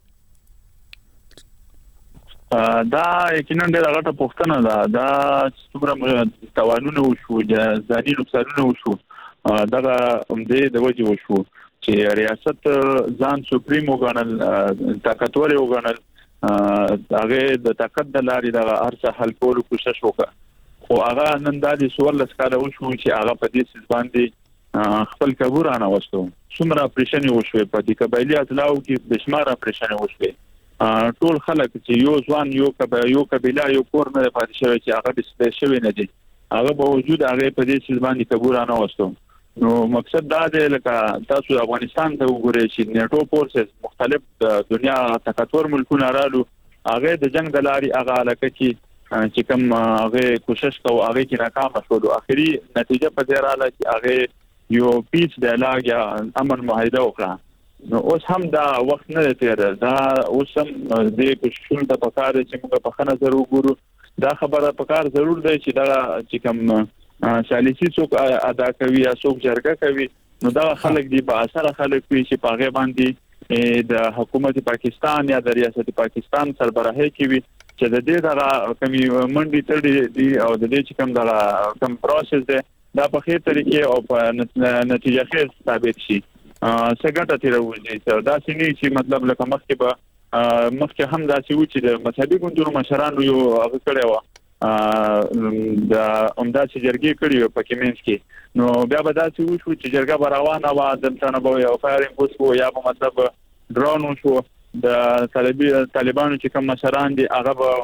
دا یقینا ډېر غټه پښتنه ده دا څومره توانونه وشو د ځاني نقصانونه وشو دغه همدې د وجه وشو چې ریاست ځان سپریم وګڼل طاقتور وګڼل هغه د طاقت د لارې د هر څه حل کولو کوشش وکړ او هغه نن د دې سوال لسکاله وشو چې هغه په دې سیس باندې خپل کبور انا وستو څومره اپریشن وشو په دې قبایلی اطلاعو کې د شمار اپریشن وشو ټول خلک چې یو ځوان یو قبایل یو قبیله یو کور نه پاتې شوی چې هغه د سپیشل نه دي هغه به وجود هغه په دې سیس باندې کبور انا وستو نو مقصد دا دی لکه تاسو افغانستان ته وګورئ چې نیټو فورسز مختلف د دنیا طاقتور ملکونه رالو هغه د جنگ د لاري هغه لکه چې چې کوم هغه کوشش کوي هغه کې ناکام شول اخري نتیجه په دې رااله چې هغه یو پیس ډایلاګ یا امن معاهده وکړه نو اوس هم دا وخت نه تیر دا اوس هم دې کوششونه په کار چې موږ په خنه ضرور ګورو دا خبره په کار ضرور دی چې دا چې کوم سالسي څوک ادا کوي یا څوک جرګه کوي نو دا خلک دی په اثر خلک وي چې په هغه باندې د حکومت پاکستان یا د ریاست پاکستان سربراهي کوي چې د دې دغه کمی منډي تړي دي او د دې چې کوم دغه کوم پروسس ده دا په خیر طریقې او په نتیجه خیر ثابت شي څنګه ته راوځي دا سني چې مطلب لکه مخکې به مخکې هم دا چې چې د مذهبي ګوندونو مشرانو یو هغه کړی و د عمده چې جرګې کړی په کمنس کې نو بیا به دا چې وشو چې جرګه به روانه و دلته نه به یو فایرینګ وشو یا به مطلب ډرون وشو د طالبانو چې کوم مشران دي هغه به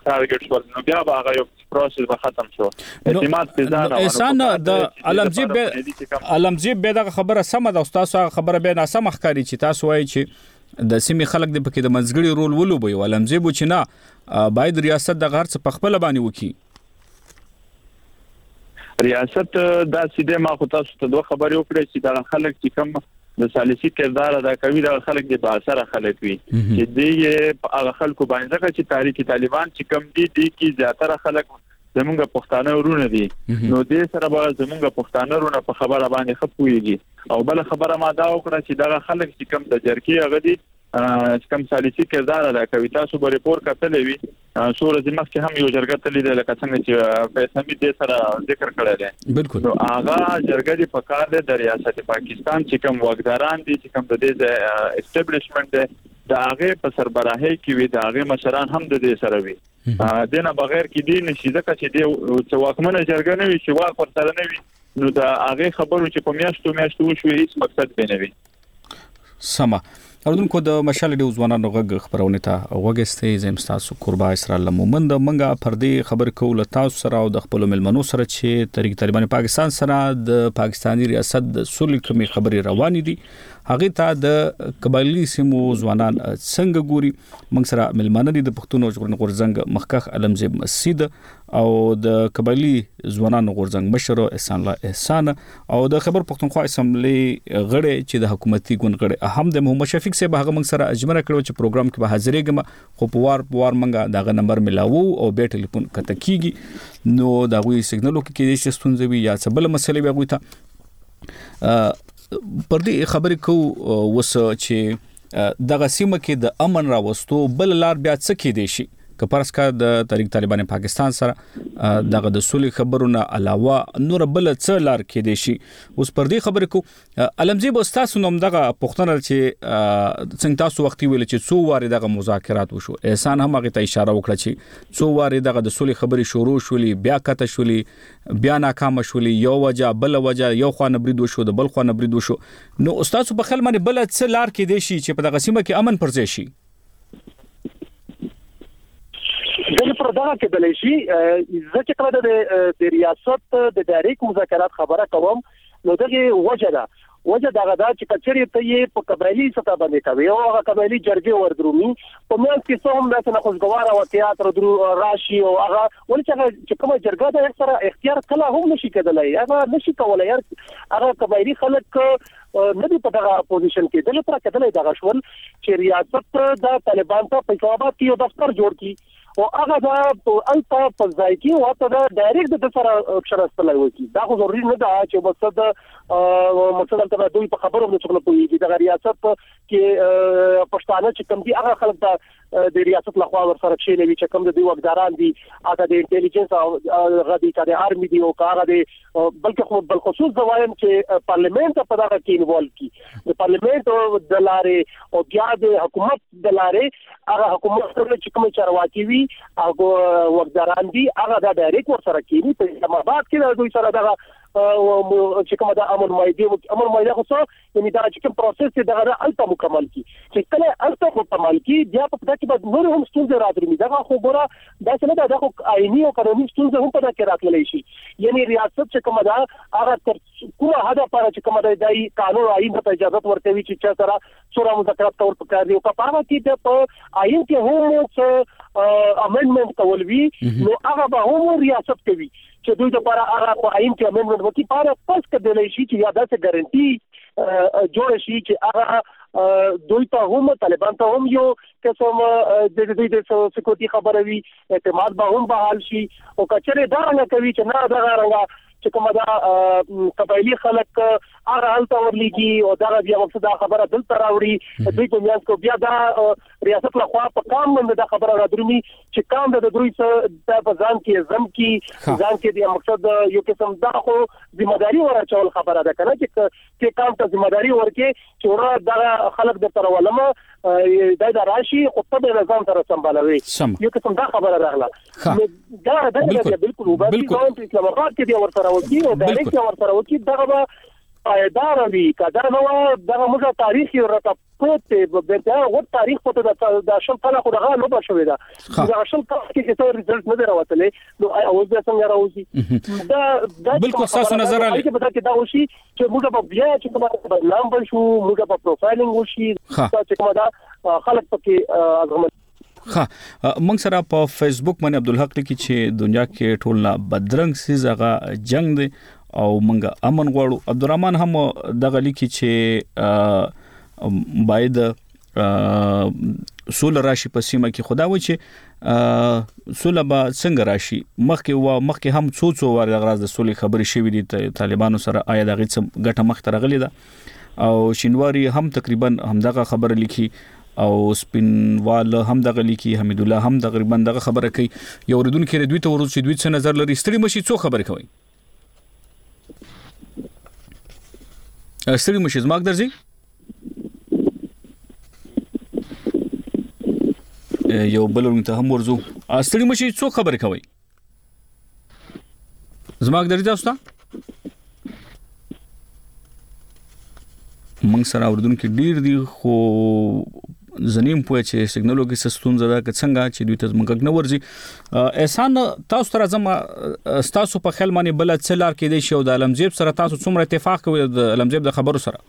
ټارګټ شول نو بیا به هغه یو پروسس به ختم شو اعتماد په ځان انسان د علمزی به علمزی به دا خبره سم ده او تاسو خبره به ناسم ښکاری چې تاسو وایي چې د سیمې خلک د پکې د منځګړي رول ولوبي ولمزي بو چې نه باید ریاست د غرض په خپل باندې وکي ریاست دا سیده ما خو تاسو ته دوه خبرې وکړې چې دا خلک چې کوم د سالسي کردار ادا کوي دا خلک د باثر خلک وي چې دې هغه خلکو باندې چې تاریخ طالبان چې کوم دي دي کې زیاتره خلک زمونږ پښتانه ورونه دي نو دې سره به زمونږ پښتانه ورونه په خبره باندې خپويږي او بل خبره ما دا وکړه چې دا خلک چې کوم د جرګې هغه دي چې کوم سالسي کردار ادا کوي تاسو به ریپورت کتلې وي سور د مخکې هم یو جرګه تللی ده لکه څنګه چې په سمې دې سره ذکر کړی دی بالکل نو هغه جرګه دی په کار د ریاست پاکستان چې کوم وګداران دي چې کوم د دې اسټابلیشمنت دی دا هغه په سربراهي کې وي دا هغه مشران هم د دې سره وي دنه بغیر کې دي نشي ځکه چې دې څو واکمنه جرګه نه وي چې واک ورته نه وي نو دا هغه خبرو چې په میاشتو میاشتو وشوي هیڅ مقصد به نه وي سما اردوونکو د مشال ډیو ځوانانو غږ خبرونه ته وګستې زم تاسو قربا اسرائیل مومند منګه پردي خبر کول تاسو سره او د خپل ملمنو سره چې طریق طالبان پاکستان سره د پاکستانی ریاست د صلح کومي خبري روان دي هغه ته د قبایلی سیمو ځوانان څنګه ګوري موږ سره ملمنه دي د پښتون ژغورنې غورځنګ مخکخ علمزی مسجد او د قبایلی ځوانانو غورځنګ مشر احسان الله احسان او د خبر پښتونخوا اسمبلی غړي چې د حکومتي ګوند غړي اهم د محمد شفیق صاحب هغه موږ سره اجمره کړو چې پروګرام کې به حاضرېږم خو په وار په وار موږ دغه نمبر ملاوو او به ټلیفون کته کیږي نو دا غوي سیګنال کې کې چې ستونزې یا څه بل مسلې به غوي ته پر دې خبرې کو وس چې دغه سیمه کې د امن راوستو بل لار بیا څه کې دي شي که پرسکا د طریق طالبان پاکستان سره دغه د صلح خبرونه علاوه نور بل څه لار کې دي شي اوس پر دې خبرې کو علمزی بوستاسو نوم دغه پښتنه چې څنګه تاسو وخت ویل چې څو واره دغه مذاکرات وشو احسان هم هغه ته اشاره وکړه چې څو واره دغه د صلح خبرې شروع شولې بیا کته شولې بیا ناکام شولې یو وجه بل وجه یو خو نه برید وشو د بل خو نه برید وشو نو استاد په خل باندې بل څه لار کې دي شي چې په دغه سیمه کې امن پرځي شي دغه پر دغه کې بلې شي ځکه کله د ریاست د ډایرک مذاکرات خبره کوم نو دغه وجه ده وجه دغه دا چې کچري ته یې په قبایلی سطح باندې کوي او هغه قبایلی جرګې وردرومي په مېن کې څو هم د خوشګوار او تیاتر درو راشي او هغه ولې چې کومه جرګه د اکثره اختیار کله هم نشي کېدلای هغه نشي کولای هغه قبایلی خلک نه دی په دغه پوزیشن کې دغه پر کېدلای دغه شول چې ریاست د طالبان ته په ثوابات کې یو دفتر جوړ کړي او هغه دا الته په ځای کې واته دا ډایرکټ د سره شرستلای وکی دا خو ضروري نه ده چې بس د مثلا ته دوی په خبرو نه څنګه پوي د ریاست کې پښتانه چې کوم دي هغه خلک د د ریاست لخوا ور سره شي لوي چې کوم د دوی وګداران دي هغه د انټيليجنس او غدي کړي آرمي دي او کار دي بلکې خو بل خصوص زوایم چې پارلیمنت په دغه کې انوالو کی د پارلیمنت د لارې او بیا د حکومت د لارې هغه حکومت سره چې کوم چارواکي وي هغه وګداران دي هغه د ډایرکټ ور سره کېږي په اسلام آباد کې دوی سره دغه چې کومه د امن مایده امن مایده خو څه یعنی دا چې کوم پروسس دی دغه الته مکمل کی چې کله الته مکمل کی بیا په دغه کې به نور هم ستونزې راځي دغه خو ګوره دا څه نه دا دغه آئینی او قانوني ستونزې هم په دغه کې راتللی شي یعنی ریاست چې کومه دا هغه تر کومه حد پاره چې کومه د دای قانون آئین ته اجازه ورکوي چې چې سره څوره مذاکرات تور پکار دی او په هغه کې د آئین کې هم څه امندمنت کول وی نو هغه به هم ریاست کوي چې دوی د لپاره هغه په آئین کې امندمنت وکړي پاره پس کېدلی شي چې یا داسې ګارانټي جوړ شي چې هغه دوی ته هم طالبان ته هم یو قسم د دې د سکوتی خبره وي اعتماد به هم بحال شي او کچره دا نه کوي چې نه دا رنګه چې کومه دا قبایلی خلک هغه حالت ورلېږي او دا بیا مقصد خبره دلته راوړي دوی په میانس کو بیا دا ریاست له خوا په کام باندې دا خبره راځي چې کام د دوی څخه د ځان کې زم کې ځان کې د مقصد یو قسم دا خو ځمېداري ورچول خبره ده کنه چې چې کام ته ځمېداري ورکې چې ورا دا خلک د تر ولما دا د راشي خو په نظام سره سمبالوي یو قسم دا خبره راغله دا دا بالکل وبالکل اسلام آباد کې دی ورته وکی او ډایرکټ ورته وکی دغه پایدار وي کدا نو دغه موږ تاریخي ورته پروت دی دا و تاریخ په د شل کال خو دغه نو بشوي دا د شل کال کې څه ریزلټ نه راوتلې نو اوس به څنګه راوځي دا بالکل تاسو نظر علي چې به دا وشي چې موږ به بیا چې کومه بدنام بشو موږ به پروفایلینګ وشي چې کومه دا خلک پکې ازمت ها موږ سره په فیسبوک باندې عبدالحق لیکي چې دنیا کې ټول نه بدرنګ سیز هغه جنگ دی او موږ امن غواړو. عبدالرحمن هم دغه لیکي چې باید سول راشي په سیمه کې خدا و چې سول به څنګه راشي مخکې و مخکې هم څو څو واره غراز د سولې خبرې شوې دي طالبانو سره آیا دغه څه ګټه مخ ته راغلي ده او شینواری هم تقریبا همدغه خبره لیکي او سپینوال هم دغه لیکي حمید الله هم تقریبا دغه خبره کوي. یو ردون کې دوی ته ورول چې دوی څه نظر لري ستړي مشي څو خبره کوي ستړي مشي زماګ درځي یو بلون ته هم ورزو ستړي مشي څو خبره کوي زماګ درځي تاسو ته موږ سره اردن کې ډیر دی خو زنیم پوهه چې سیګنالوګي سستون زده که څنګه چې دوی ته موږ نه ورځي احسان تاسو تر ازم تاسو په خیال باندې بل څه لار کې دی شو د علمزیب سره تاسو څومره اتفاق کوي د علمزیب د خبرو سره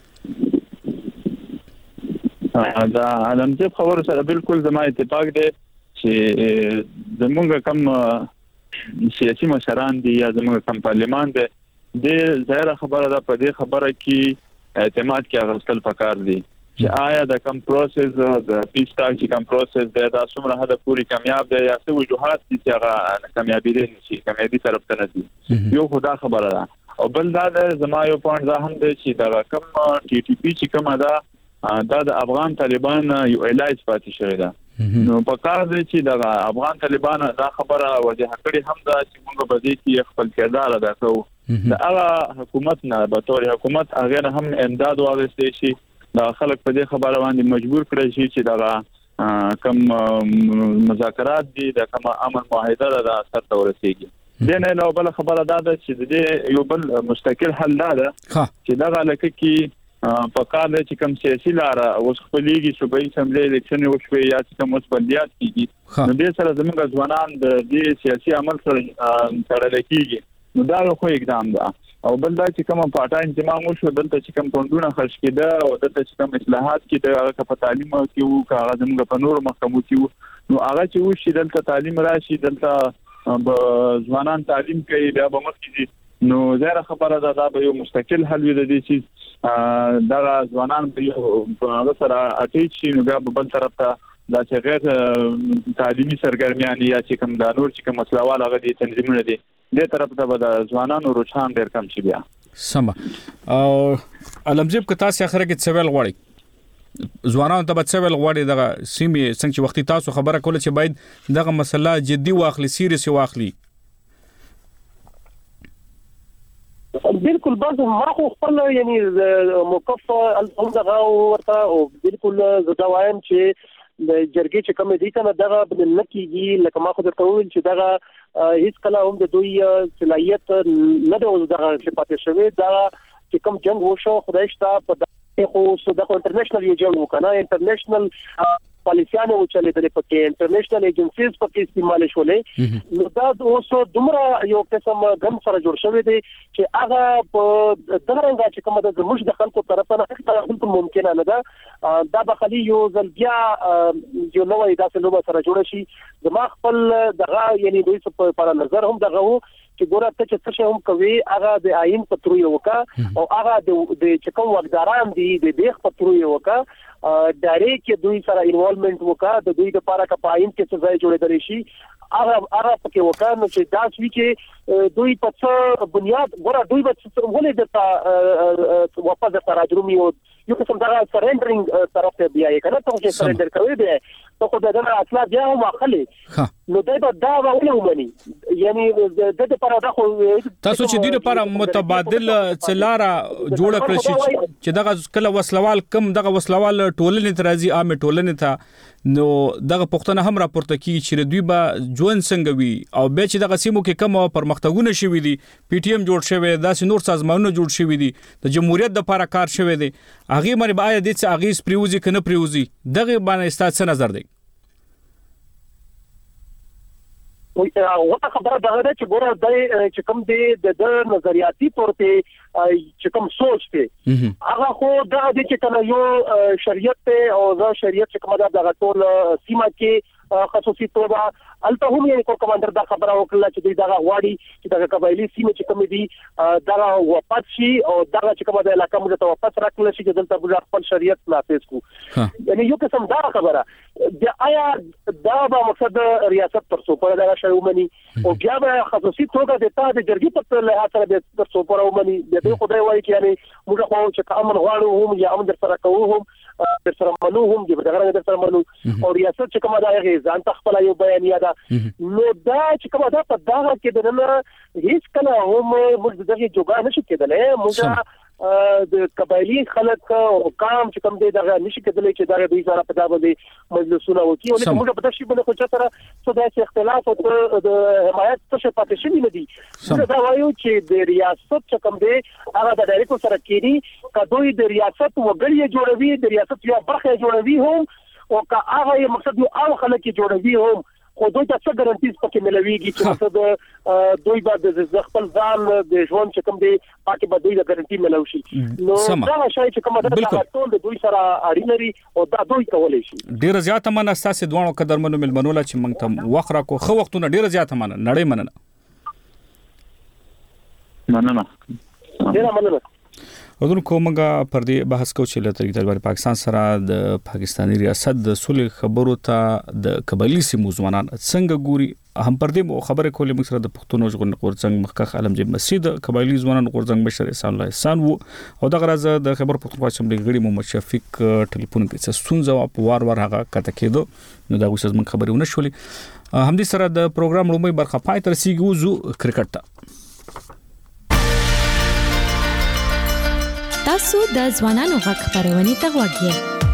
دا علمزیب خبرو سره بالکل زما اتفاق دی چې زموږ کم سیاسي مشران دي یا زموږ کم پارلمان دی د ظاهر خبره ده په دې خبره کې اعتماد کې اغستل پکار دي چې آیا د کم پروسس د پیس ټاک چې کم پروسس د تاسو هغه پوری کامیاب دی یا څه وجوهات دي چې هغه کامیابی دي چې کامیابی طرف ته نه دي یو خدا خبره ده او بل دا د زما یو پوینټ دا هم دی چې دا کم ټي ټي پی چې کومه ده دا د افغان طالبان یو علاج پاتې شوی ده نو په کار دی چې دا افغان طالبان دا خبره وجه کړی هم دا چې موږ به دې کې خپل کردار ادا کوو دا هغه حکومت نه به تور حکومت هغه هم امداد واغستې شي دا خلک په دې خبره باندې مجبور کړی شي چې دا کم مذاکرات دي دا کم امن معاهده ده دا سر ته ورسیږي دې نه نو بل خبره دا ده چې دې یو بل مستقل حل ده چې دا لکه کې په کار دی چې کم سیاسي لار اوس خپلېږي صوبایي اسمبلی الیکشن وشوي یا چې کوم مسبندیات کیږي نو دې سره زموږ ځوانان د دې سیاسي عمل سره تړل کیږي نو دا خو اقدام ده او بل دا چې کوم پاټا انتمام وشو دلته چې کوم پوندونه خرج کېده او دلته چې کوم اصلاحات کېده هغه په تعلیم کې وو هغه زموږ په نور محکمو کې وو نو هغه چې وشي دلته تعلیم راشي دلته ځوانان تعلیم کوي بیا به مخکې نو زه خبره ده دا به یو مستقل حل وي د دې چې دا ځوانان په یو سره اټیچ شي نو بیا په بل طرف ته دا چې غیر تعلیمي سرګرمیان یا چې کوم دا نور چې کوم مسلوال هغه دي تنظیمونه دي دې طرف ته به د ځوانانو رجحان ډېر کم شي بیا سم او علمزیب که تاسو اخره کې څه ویل غواړئ ځوانانو ته به څه ویل غواړئ دغه سیمې څنګه چې وختي تاسو خبره کوله چې باید دغه مسله جدي واخلي سیریس واخلي بالکل بس ما خو خپل یعنی موقف الحمد لله ورته او بالکل زدا وایم چې د جرګې چې کوم دي کنه دغه نه کیږي لکه ما خو درته وویل چې دغه هیڅ کله هم د دوی صلاحیت نه د دغه چې پاتې شوی دا چې کوم جنگ وشو خدای شته په خو دغه انټرنیشنل یو جنگ وکنه انټرنیشنل پالیسیانه او چلے درې پکې انټرنیشنل ایجنسیز پکې استعمال شولې نو دا اوس دومره یو قسم غم سره جوړ شوی دی چې هغه په دغه چې کومه د زموږ د خلکو طرف نه هیڅ ممکن نه ده دا به خلی یو ځل بیا یو نوې داسې لوبه سره جوړ شي زما خپل دغه یعنی دوی په نظر هم دغه چې ګوره ته چې څه هم کوي هغه د آئین په تروي وکا او هغه د چکم وګداران دي د دیخ په تروي وکا ډایرکټ دوی سره انوالومنت وکا د دوی لپاره کا آئین کې څه ځای جوړېدل شي هغه هغه پکې وکا نو چې دا چې دوی په څه بنیاد ګوره دوی به ولې د واپس د راجرومي او یو قسم دا سرندرینګ طرف ته بیا یې کنه ته چې سرندر کوي به ته خو دا نه اصلا بیا هم اخلي نو دا به دا ولې ومني یعنی د د پر دا خو تاسو چې د لپاره متبادل څلاره جوړ کړی شي چې دغه کله وسلوال کم دغه وسلوال ټولنې ترازی عامه ټولنې ته نو دغه پښتنه هم راپورته کی چې دوی به جون څنګه وي او به چې دغه سیمو کې کم پرمختګونه شوي دي پی ټی ایم جوړ شوی داسې نور سازمانونه جوړ شوي دي د جمهوریت د لپاره کار شوی دی هغه باندې باید د څه هغه پریوزي کنه پریوزي دغه باندې ستاسو څه نظر دی؟ وته خبره دا ده چې ګوره د چې کوم دی د نظریاتي تور ته چې کوم سوچ ته هغه خو دا د چې کنه یو شریعت ته او دا شریعت چې کومه دا د ټول سیمه کې خصوصي توګه الته هم یې کور کمانډر دا خبره وکړه چې دا غواړي چې دا قبایلی سیمه چې کوم دي دا واپس شي او دا چې کومه د علاقې موږ ته واپس راکړل شي چې دلته موږ خپل شریعت نافذ کو. یعنی یو قسم دا خبره د آیا دا به مقصد ریاست تر څو پر دا شی ومني او بیا به خصوصي توګه د تا د جرګې په لحاظ سره د تر څو پر ومني د دې خدای وایي چې یعنی موږ خو چې امن غواړو هم یا امن در سره کوو هم در سره منو هم د دغه در سره منو او ریاست چې کومه دا غي ځان تخپل یو بیانیه ده نو دا چې کومه دا په دغه کې د نه هیڅ کله هم موږ دغه جوګا نشو کېدلې موږ د قبایلی خلک او قام چې کوم دی دغه نشي کېدلې چې دا دوی سره په دغه باندې مجلسونه وکړي او موږ په دغه شی باندې خو چې سره څه داسې اختلاف او د حمایت څه پاتې شي نه دي دا وایو چې د ریاست چې کوم دی هغه د ډایرکټ سره کېږي کدوې د ریاست وګړي جوړوي د ریاست یو برخه جوړوي هم او که هغه مقصد یو عام خلک جوړوي هم خو دوی ته څه ګارانټیز پکې ملويږي چې مقصد دوی به د خپل ځان د ژوند چې کوم دی پاکي به دوی د ګارانټي ملو شي نو دا شای چې کومه ده ټول د دوی سره اړین لري او دا دوی کولای شي. ډیر زیات مننه تاسو دوه قدرمنو ملمنو چې موږ ته وخت راکو خو وختونه ډیر زیات مننه نړۍ مننه مننه ډیر مننه. ودون کومګه پر دې بحث کو چې لته د پاکستان سره د پاکستاني ریاست د صلح خبرو ته د قبایلی سیمو ځوانان څنګه ګوري هم پر دې خبره کولې موږ سره د پښتون ژغورنې قورځنګ مخکخ عالمجیب مسجد قبایلی ځوانان قورځنګ مشر احسان الله احسان وو او دغه راز د خبر پښتونخوا اسمبلی غړي محمد شفیق ټلیفون کې څه سونځو په وار وار هغه کته کېدو نو دا اوس موږ خبرونه شولې هم دې سره د پروګرام لومړی برخه پای تر سیګو زو کرکټ ته تاسو د ځوانانو غږ خبرونه ته وګورئ.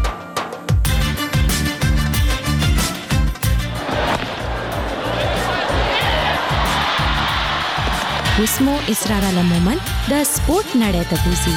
وسمو اسرار علمومن د سپورت نړۍ ته بوزي.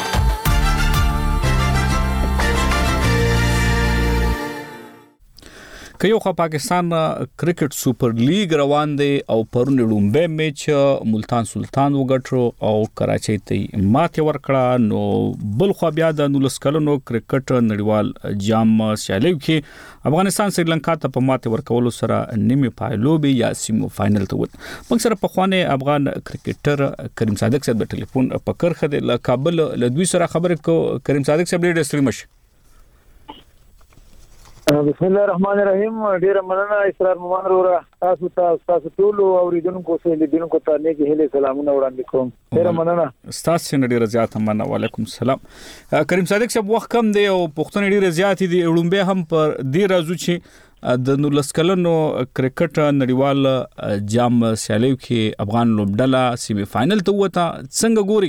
که یو خو پاکستان کرکټ سوپر لیگ روان دی او پرون لومبه میچ ملتان سلطان وګټرو او کراچۍ ته ماته ورکړه نو بل خو بیا د نولس کلونو کرکټ نړیوال جام سیالي کې افغانستان سریلانکا ته په ماته ورکولو سره نیمه پایلوبي یا سیمو فائنل ته ووت. موږ سره په خوانه افغان کرکټر کریم صادق صاحب په ټلیفون په کرخه د کابل له دوی سره خبرې کو. کریم صادق صاحب ډېر ستړي مشه. بسم الله الرحمن الرحیم. ډیر مننه اسرار مومن وروره تاسو ته تاسو ټول اوریدونکو سره لیدونکو ته نیکی هله سلامونه وړاندې کوم. ډیر مننه تاسو نه ډیر زیات مننه. وعلیکم السلام. کریم صادق صاحب وخت کم دی او پښتون ډیر زیات دي لومبه هم پر دې راځو چې د نولس کلونو کرکټ نړیوال جام سیالي کې افغان لوبډله سیمه فائنل ته وته څنګه ګوري؟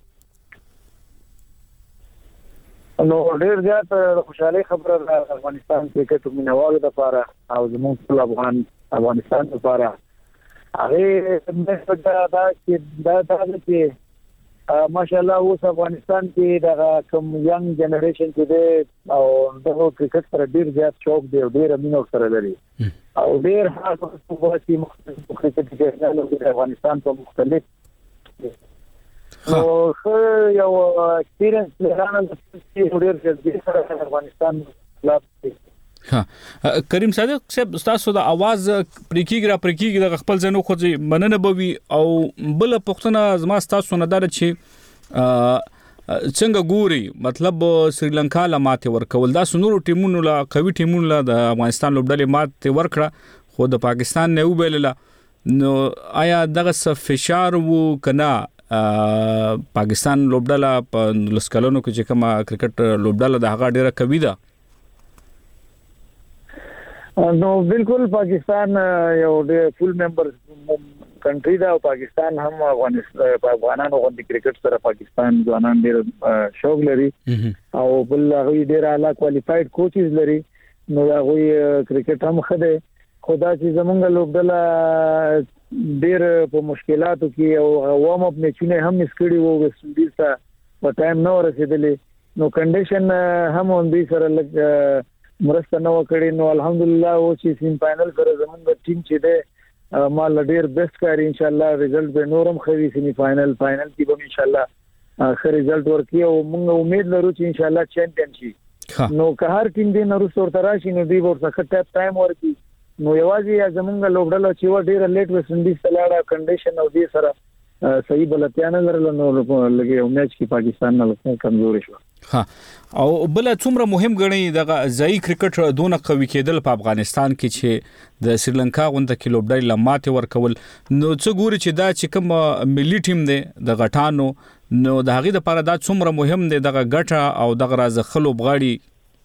نو ډیر زیات خوشاله خبره ده افغانستان کرکټ مینوالو لپاره او زموږ ټول افغان افغانستان لپاره هغه څه دا چې دا چې ماشاءالله اوس افغانستان کې دا کوم ینګ جنریشن کې ده او دغه کرکټ سره ډیر زیات شوق دی او ډیر مینه سره لري او ډیر هغه څه چې مختلف کرکټ کې د افغانستان په مختلف نو خو یو ایکسپیرینس لرانه چې ډیر ځل سره افغانستان کلب ها کریم صادق صاحب تاسو د आवाज پریکیګ را پریکیګ د خپل ځنو خو مننه بوي او بل پښتنه زما تاسو نه دار چې څنګه ګوري مطلب سریلانکا لا ماته ورکول دا سنورو ټیمونو لا قوي ټیمونو لا د افغانستان لوبډلې ماته ورکړه خو د پاکستان نه وبلله نو آیا دغه فشار وو کنه پاکستان لوبډله په لسکلونو کې چې کومه کرکټ لوبډله د هغه ډیره کوي ده؟ نو بالکل پاکستان یو ډېر فول ممبر کنټری دا او پاکستان هم افغانستان په افغانانو غوندي کرکټ سره پاکستان ځوانان ډېر شوق لري او بل هغه ډېر اعلی کوالیفاید کوچز لري نو هغه کرکټ هم خده خدا چې زمونږ لوبډله ډېر په مشکلاتو کې او وارم اپ میچونه هم مسکړي وو وستندیز ته په ټایم نو رسیدلې نو کنډیشن هم اندي سره لګ مرسته نو کړی نو الحمدلله او چې سیم فائنل سره زمونږ ټیم چې ده مال ډیر بیسټ کاری ان شاء الله ریزلټ به نورم خوي سیمی فائنل فائنل کې به ان شاء الله ښه ریزلټ ورکړي او موږ امید لرو چې ان شاء الله چمپیون شي نو که هر ټیم دې نو ورته راشي نو دی ورته ټایم ورکړي نو یوازې زمونږ لوبډل چې و ډیر لیټ وست انډیز تلاړه کنډیشن او دې سره صحیح بلتیا نه لرل نو لګي میچ کې پاکستان نه کمزوري شو ها او بل څومره مهم غني د ځای کرکټ دونه قوي کېدل په افغانستان کې چې د سریلانکا غونډه کې لوبډای لماته ورکول نو څه ګوري چې دا چې کوم ملي ټیم دی د غټانو نو د هغه لپاره دا څومره مهم دی د غټه او د راز خلو بغاړي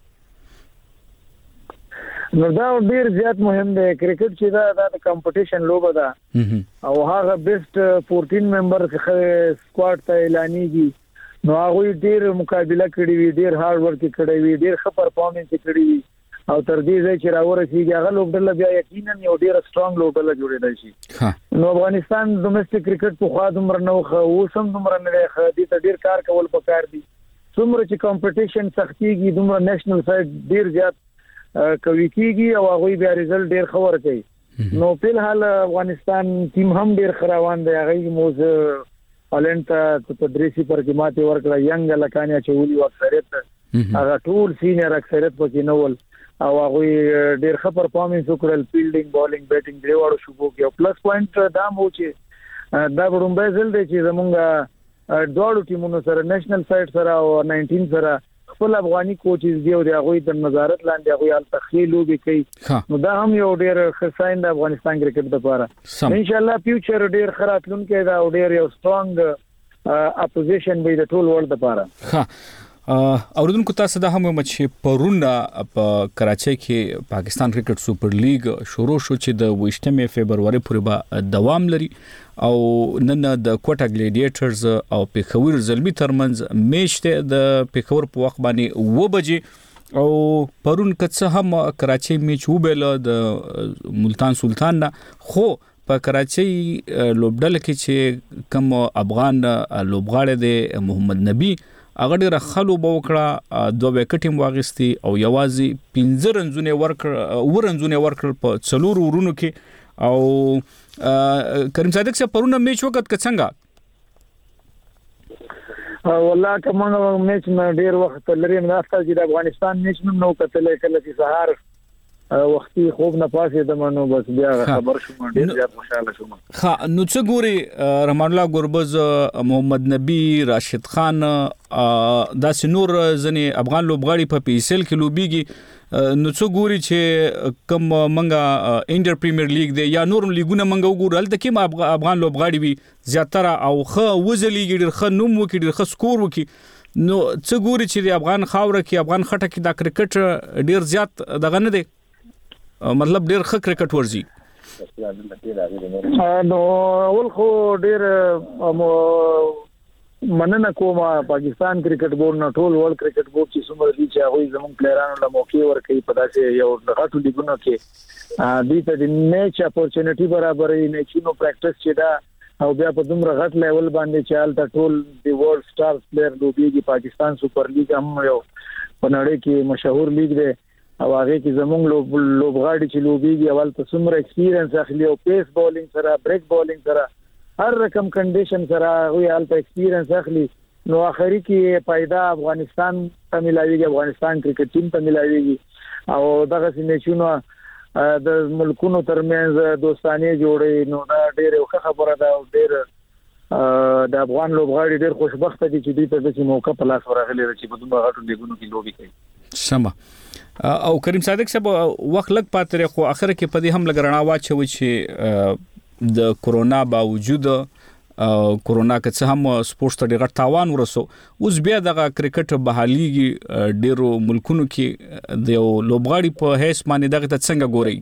نو دا ډیر زیات مهم دی کرکټ چې دا د کمپټیشن لوبه ده او هغه بیسټ چودہ ممبر سکواډ ته اعلانېږي نو هغه ډیر مقابله کړې وی ډیر هارد ورک کړې وی ډیر ښه پرفارمنس کړې وی او تر دې ځای چې راورسیږي هغه لوبډله بیا یقینا یو ډیر سترونګ لوبډله جوړېدای شي نو افغانستان دومېسټک کرکټ په خوا دومره نو خو اوسم دومره نه دی خو دې ډیر کار کول پکار دي څومره چې کمپټیشن سختيږي دومره نېشنل سایډ ډیر زیات کوي کیږي او هغه بیا ریزلټ ډیر خبر کوي نو په حال افغانستان ټیم هم ډیر خروان دی هغه موز هالند ته تدریسي پر کې ماته ورکړه ینګ لکانیا چولی اکثریت هغه ټول سینیئر اکثریت پکې نول او هغه ډیر ښه پرفارمنس وکړل فیلډینګ بالینګ بیټینګ دریواړو شوبو کې او پلس پوینټ دا مو چې دا ورومبه زل دی چې زمونږ دوړو ټیمونو سره نېشنل سایډ سره او انیس سره خپل افغاني کوچز دی او د هغه د نظارت لاندې هغه ال تخیلوبي کوي نو دا هم یو ډیر خصاین د افغانستان کرکټ لپاره ان شاء الله فیوچر ډیر خراتلونکي دا ډیر یو سترونګ اپوزیشن به د ټول ورلد لپاره ها اوردونکو تاسو دا هم چې پرونه په کراچۍ کې پاکستان کرکټ سوپر لیګ شروع شو چې د وشتمه فبرवरी پورې به دوام لري او نن د کوټا ګلیډیټرز او پیښور زلمی ترمنځ میچ ته د پیښور په وخت باندې و بجې او پرون کڅ هم کراچۍ میچ وبل د ملتان سلطان خو په کراچۍ لوبډل کې چې کوم افغان لوبغاړي د محمد نبی هغه ډیره خلو بوکړه دوه وکټیم واغستی او یوازې پنځه رنزونه ورکړ ورنزونه ورکړ په څلور ورونو کې او کریم صادق سے پرونه میچ وخت کڅنګا والله کومه میچ نه ډیر وخت لري نه اصل چې د افغانستان میچ نو کتل کله چې سهار وختي خوب نه پاسې د منو بس بیا خبر شوم ډیر زیات خوشاله شوم ها نو څه ګوري رحمان الله ګوربز محمد نبی راشد خان داس نور ځنی افغان لوبغاړي په پی ایس ایل کې لوبيږي نو څه ګوري چې کوم منګه انډر پریمیر لیګ دی یا نور لیګونه منګه وګورل د کوم افغان لوبغاړي وي زیاتره او خو وزلیږي ډیر خو نوم وکړي ډیر خو سکور وکړي نو څه ګوري چې د افغان خاور کې افغان خټه کې د کرکټ ډیر زیات دغه نه دی مطلب ډیر ښه کرکټ ورزي نو اول خو ډیر مننه کوم پاکستان کرکټ بورډ نه ټول ورلد کرکټ بورډ چې څومره دي چې هغه زموږ پلیرانو له موقع ورکړي په داسې یو غټو لیګونو کې د دې د میچ اپورچونټی برابرې میچونو پریکټس چې دا او بیا په دومره غټ لیول باندې چې حالت ټول دی ورلد سٹارز پلیر لوبيږي پاکستان سپر لیګ هم یو په نړۍ کې مشهور لیګ دی او هغه کې زمونږ لوب لوبغاړي چې لوبيږي اول ته څومره ایکسپیرینس اخلي او پیس بولینګ سره بریک بولینګ سره هر رقم کنډیشن سره هغه اول ته ایکسپیرینس اخلي نو اخري کې پیدا افغانستان ته ملایوي افغانستان کرکټ ټیم ته ملایوي او دغه سیمچونو د ملکونو ترمنځ دوستانه جوړي نو دا ډېر ښه خبره ده او ډېر د افغان لوبغاړي ډېر خوشبخت دي چې دوی ته د موقع په لاس ورغلي چې په دومره غټو لیګونو کې لوبي کوي سم او کریم صادق صاحب وخت لګ پاتره خو اخر کې په دې هم لګرنا واچوي چې د کورونا باوجود کورونا که څه هم سپورټ ته ډېر تاوان ورسو اوس بیا د کرکټ بحالي ډېرو ملکونو کې د لوبغاړي په هیڅ معنی دغه ته څنګه ګوري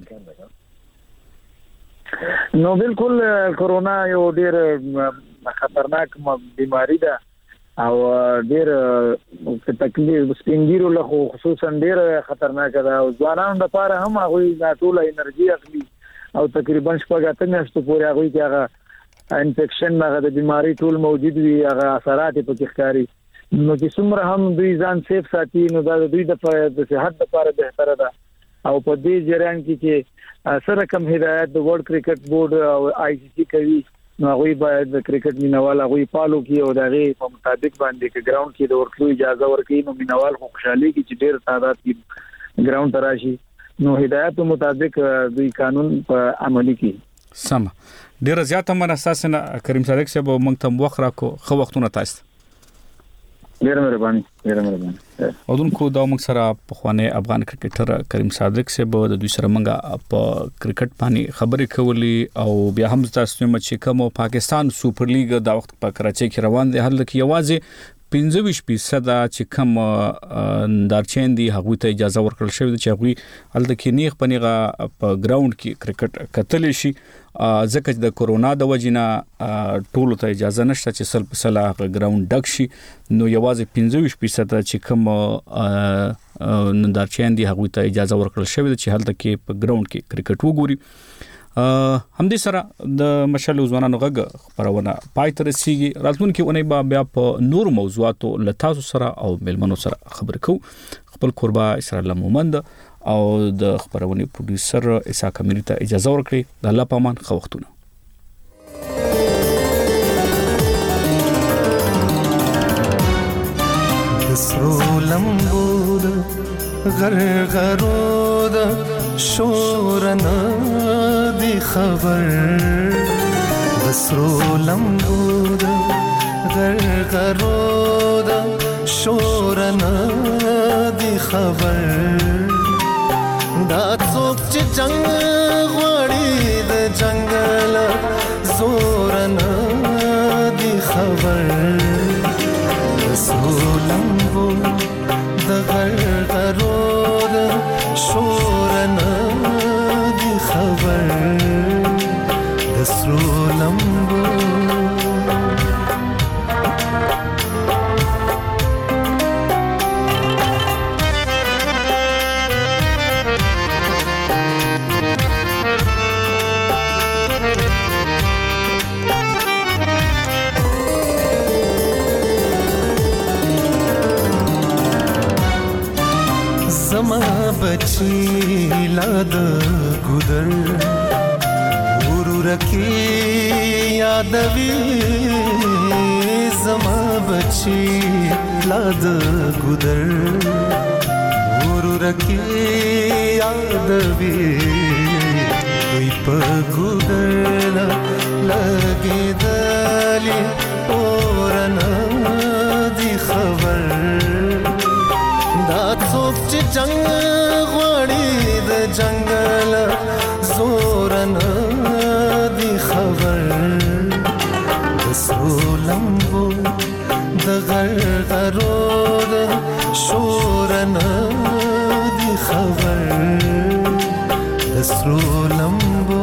نو بالکل کورونا یو ډېر خطرناک بیماری ده او ډېر تکلیف سپینګیرو له خصوصا ډېر خطرناک ده او ځوانانو لپاره هم هغه ټول انرژي اخلي او تقریبا شپږ اته میاشتې پورې هغه کې هغه انفیکشن هغه د بیماری ټول موجود وي هغه اثرات په کې ښکاري نو چې څومره هم دوی ځان سیف ساتي نو دا دوی د صحت لپاره بهتره ده او په دې جریان کې چې سره کوم هدایت د ورلد کرکټ بورډ او آی سی سی کوي نو هغه باید د کرکټ مینوال هغه پالو کې او دغه په مطابق باندې کې ګراوند کې د ورکلو اجازه ورکړي نو مینوال خو خوشحالي کې چې ډېر تعداد کې ګراوند تراشي نو هدایت مطابق دوی قانون په عملي کې سم ډېر زیات هم اساسنه کریم صادق صاحب موږ ته وخت راکو خو وختونه تاسو ډېر مهرباني ډېر مهرباني او دونکو دا موږ سره په خوانه افغان کرکټر کریم صادق صاحب د دوی سره موږ په کرکټ باندې خبرې کولې او بیا هم تاسو ته چې کوم پاکستان سوپر لیګ دا وخت په کراچۍ کې روان دی هل کې یوازې پنځه ویشت فیصد چې کوم دارچین دي هغه ته اجازه ورکړل شوې چې هغه هل کې نیغ پنیغه په ګراوند کې کرکټ کتل شي ځکه چې د کورونا د وجینا ټولو ته اجازه نشته چې سل په سلا ګراوند ډک شي نو یوازې پنځه ویشت فیصد چې کوم دارچین دي هغه ته اجازه ورکړل شوې چې هل کې په ګراوند کې کرکټ وګوري هم دې سره د مشال ځوانانو غږ خبرونه پای تر رسیږي راتلونکي اونۍ به بیا په نور موضوعاتو لتاسو سره او ملمنو سره خبرې کوو خپل قربا اسرائیل مومند او د خبرونه پروډوسر اسحاق امیر ته اجازه ورکړي د الله پامان خو وختونه دسرو لمبود غرغرود شورنا دی خبر دسرو لمبود غرغرود شورنا دی خبر دا څوک چې جنگ غوړي د جنگل زور نه دی خبر سولمبو د غرغرو د شور نه دی خبر د سولمبو زما بچی لاد ګودر ورور کی یادوي زما بچی لاد ګودر ورور کی یادوي وي په ګودر لګي دلی اورنا دی خبر دا څوک چې جنگ غوړي د جنگل زور نه دی خبر د سولمبو د غرغرو د شور نه دی خبر د سولمبو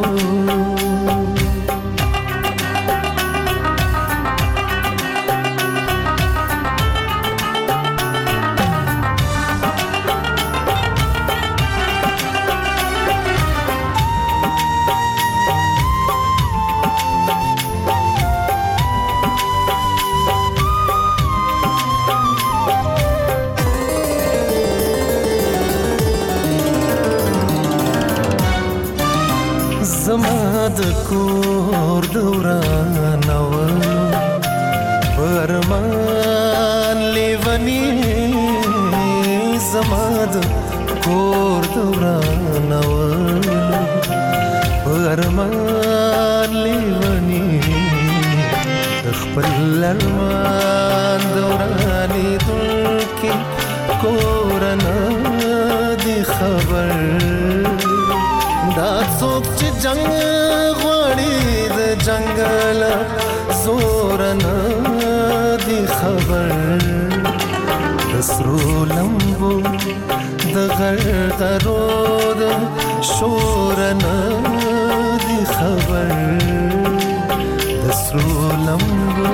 زما د کور دوران اول پرمان لیونی زما د کور دوران اول پرمان لیونی خپل ارمان دورانی دلکی کورنا دی خبر دا څوک چې جنگ غوړي د جنگل زور نه دی خبر د سرو لمبو د غرغرو د شور نه دی خبر د سرو لمبو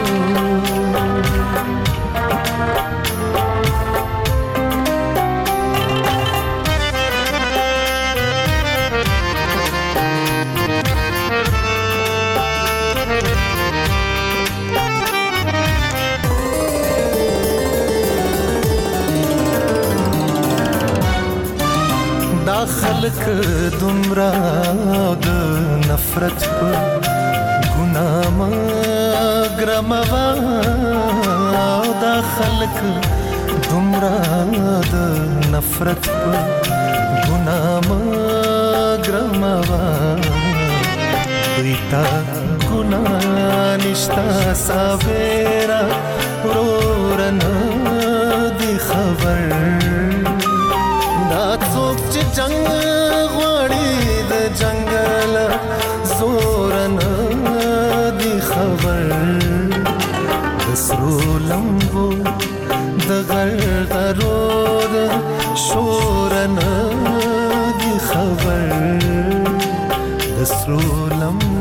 خلق دومره د نفرت په ګناه مګرموا دا خلق دومره د نفرت په ګناه مګرموا بیتا ګناه نشتا ساویرا ورورن دی خبر دا څوک چې جنگ غواړي د جنگل زورن دی خبر د سرو لمبو د غرغرو د شورن دی خبر د سرو لمبو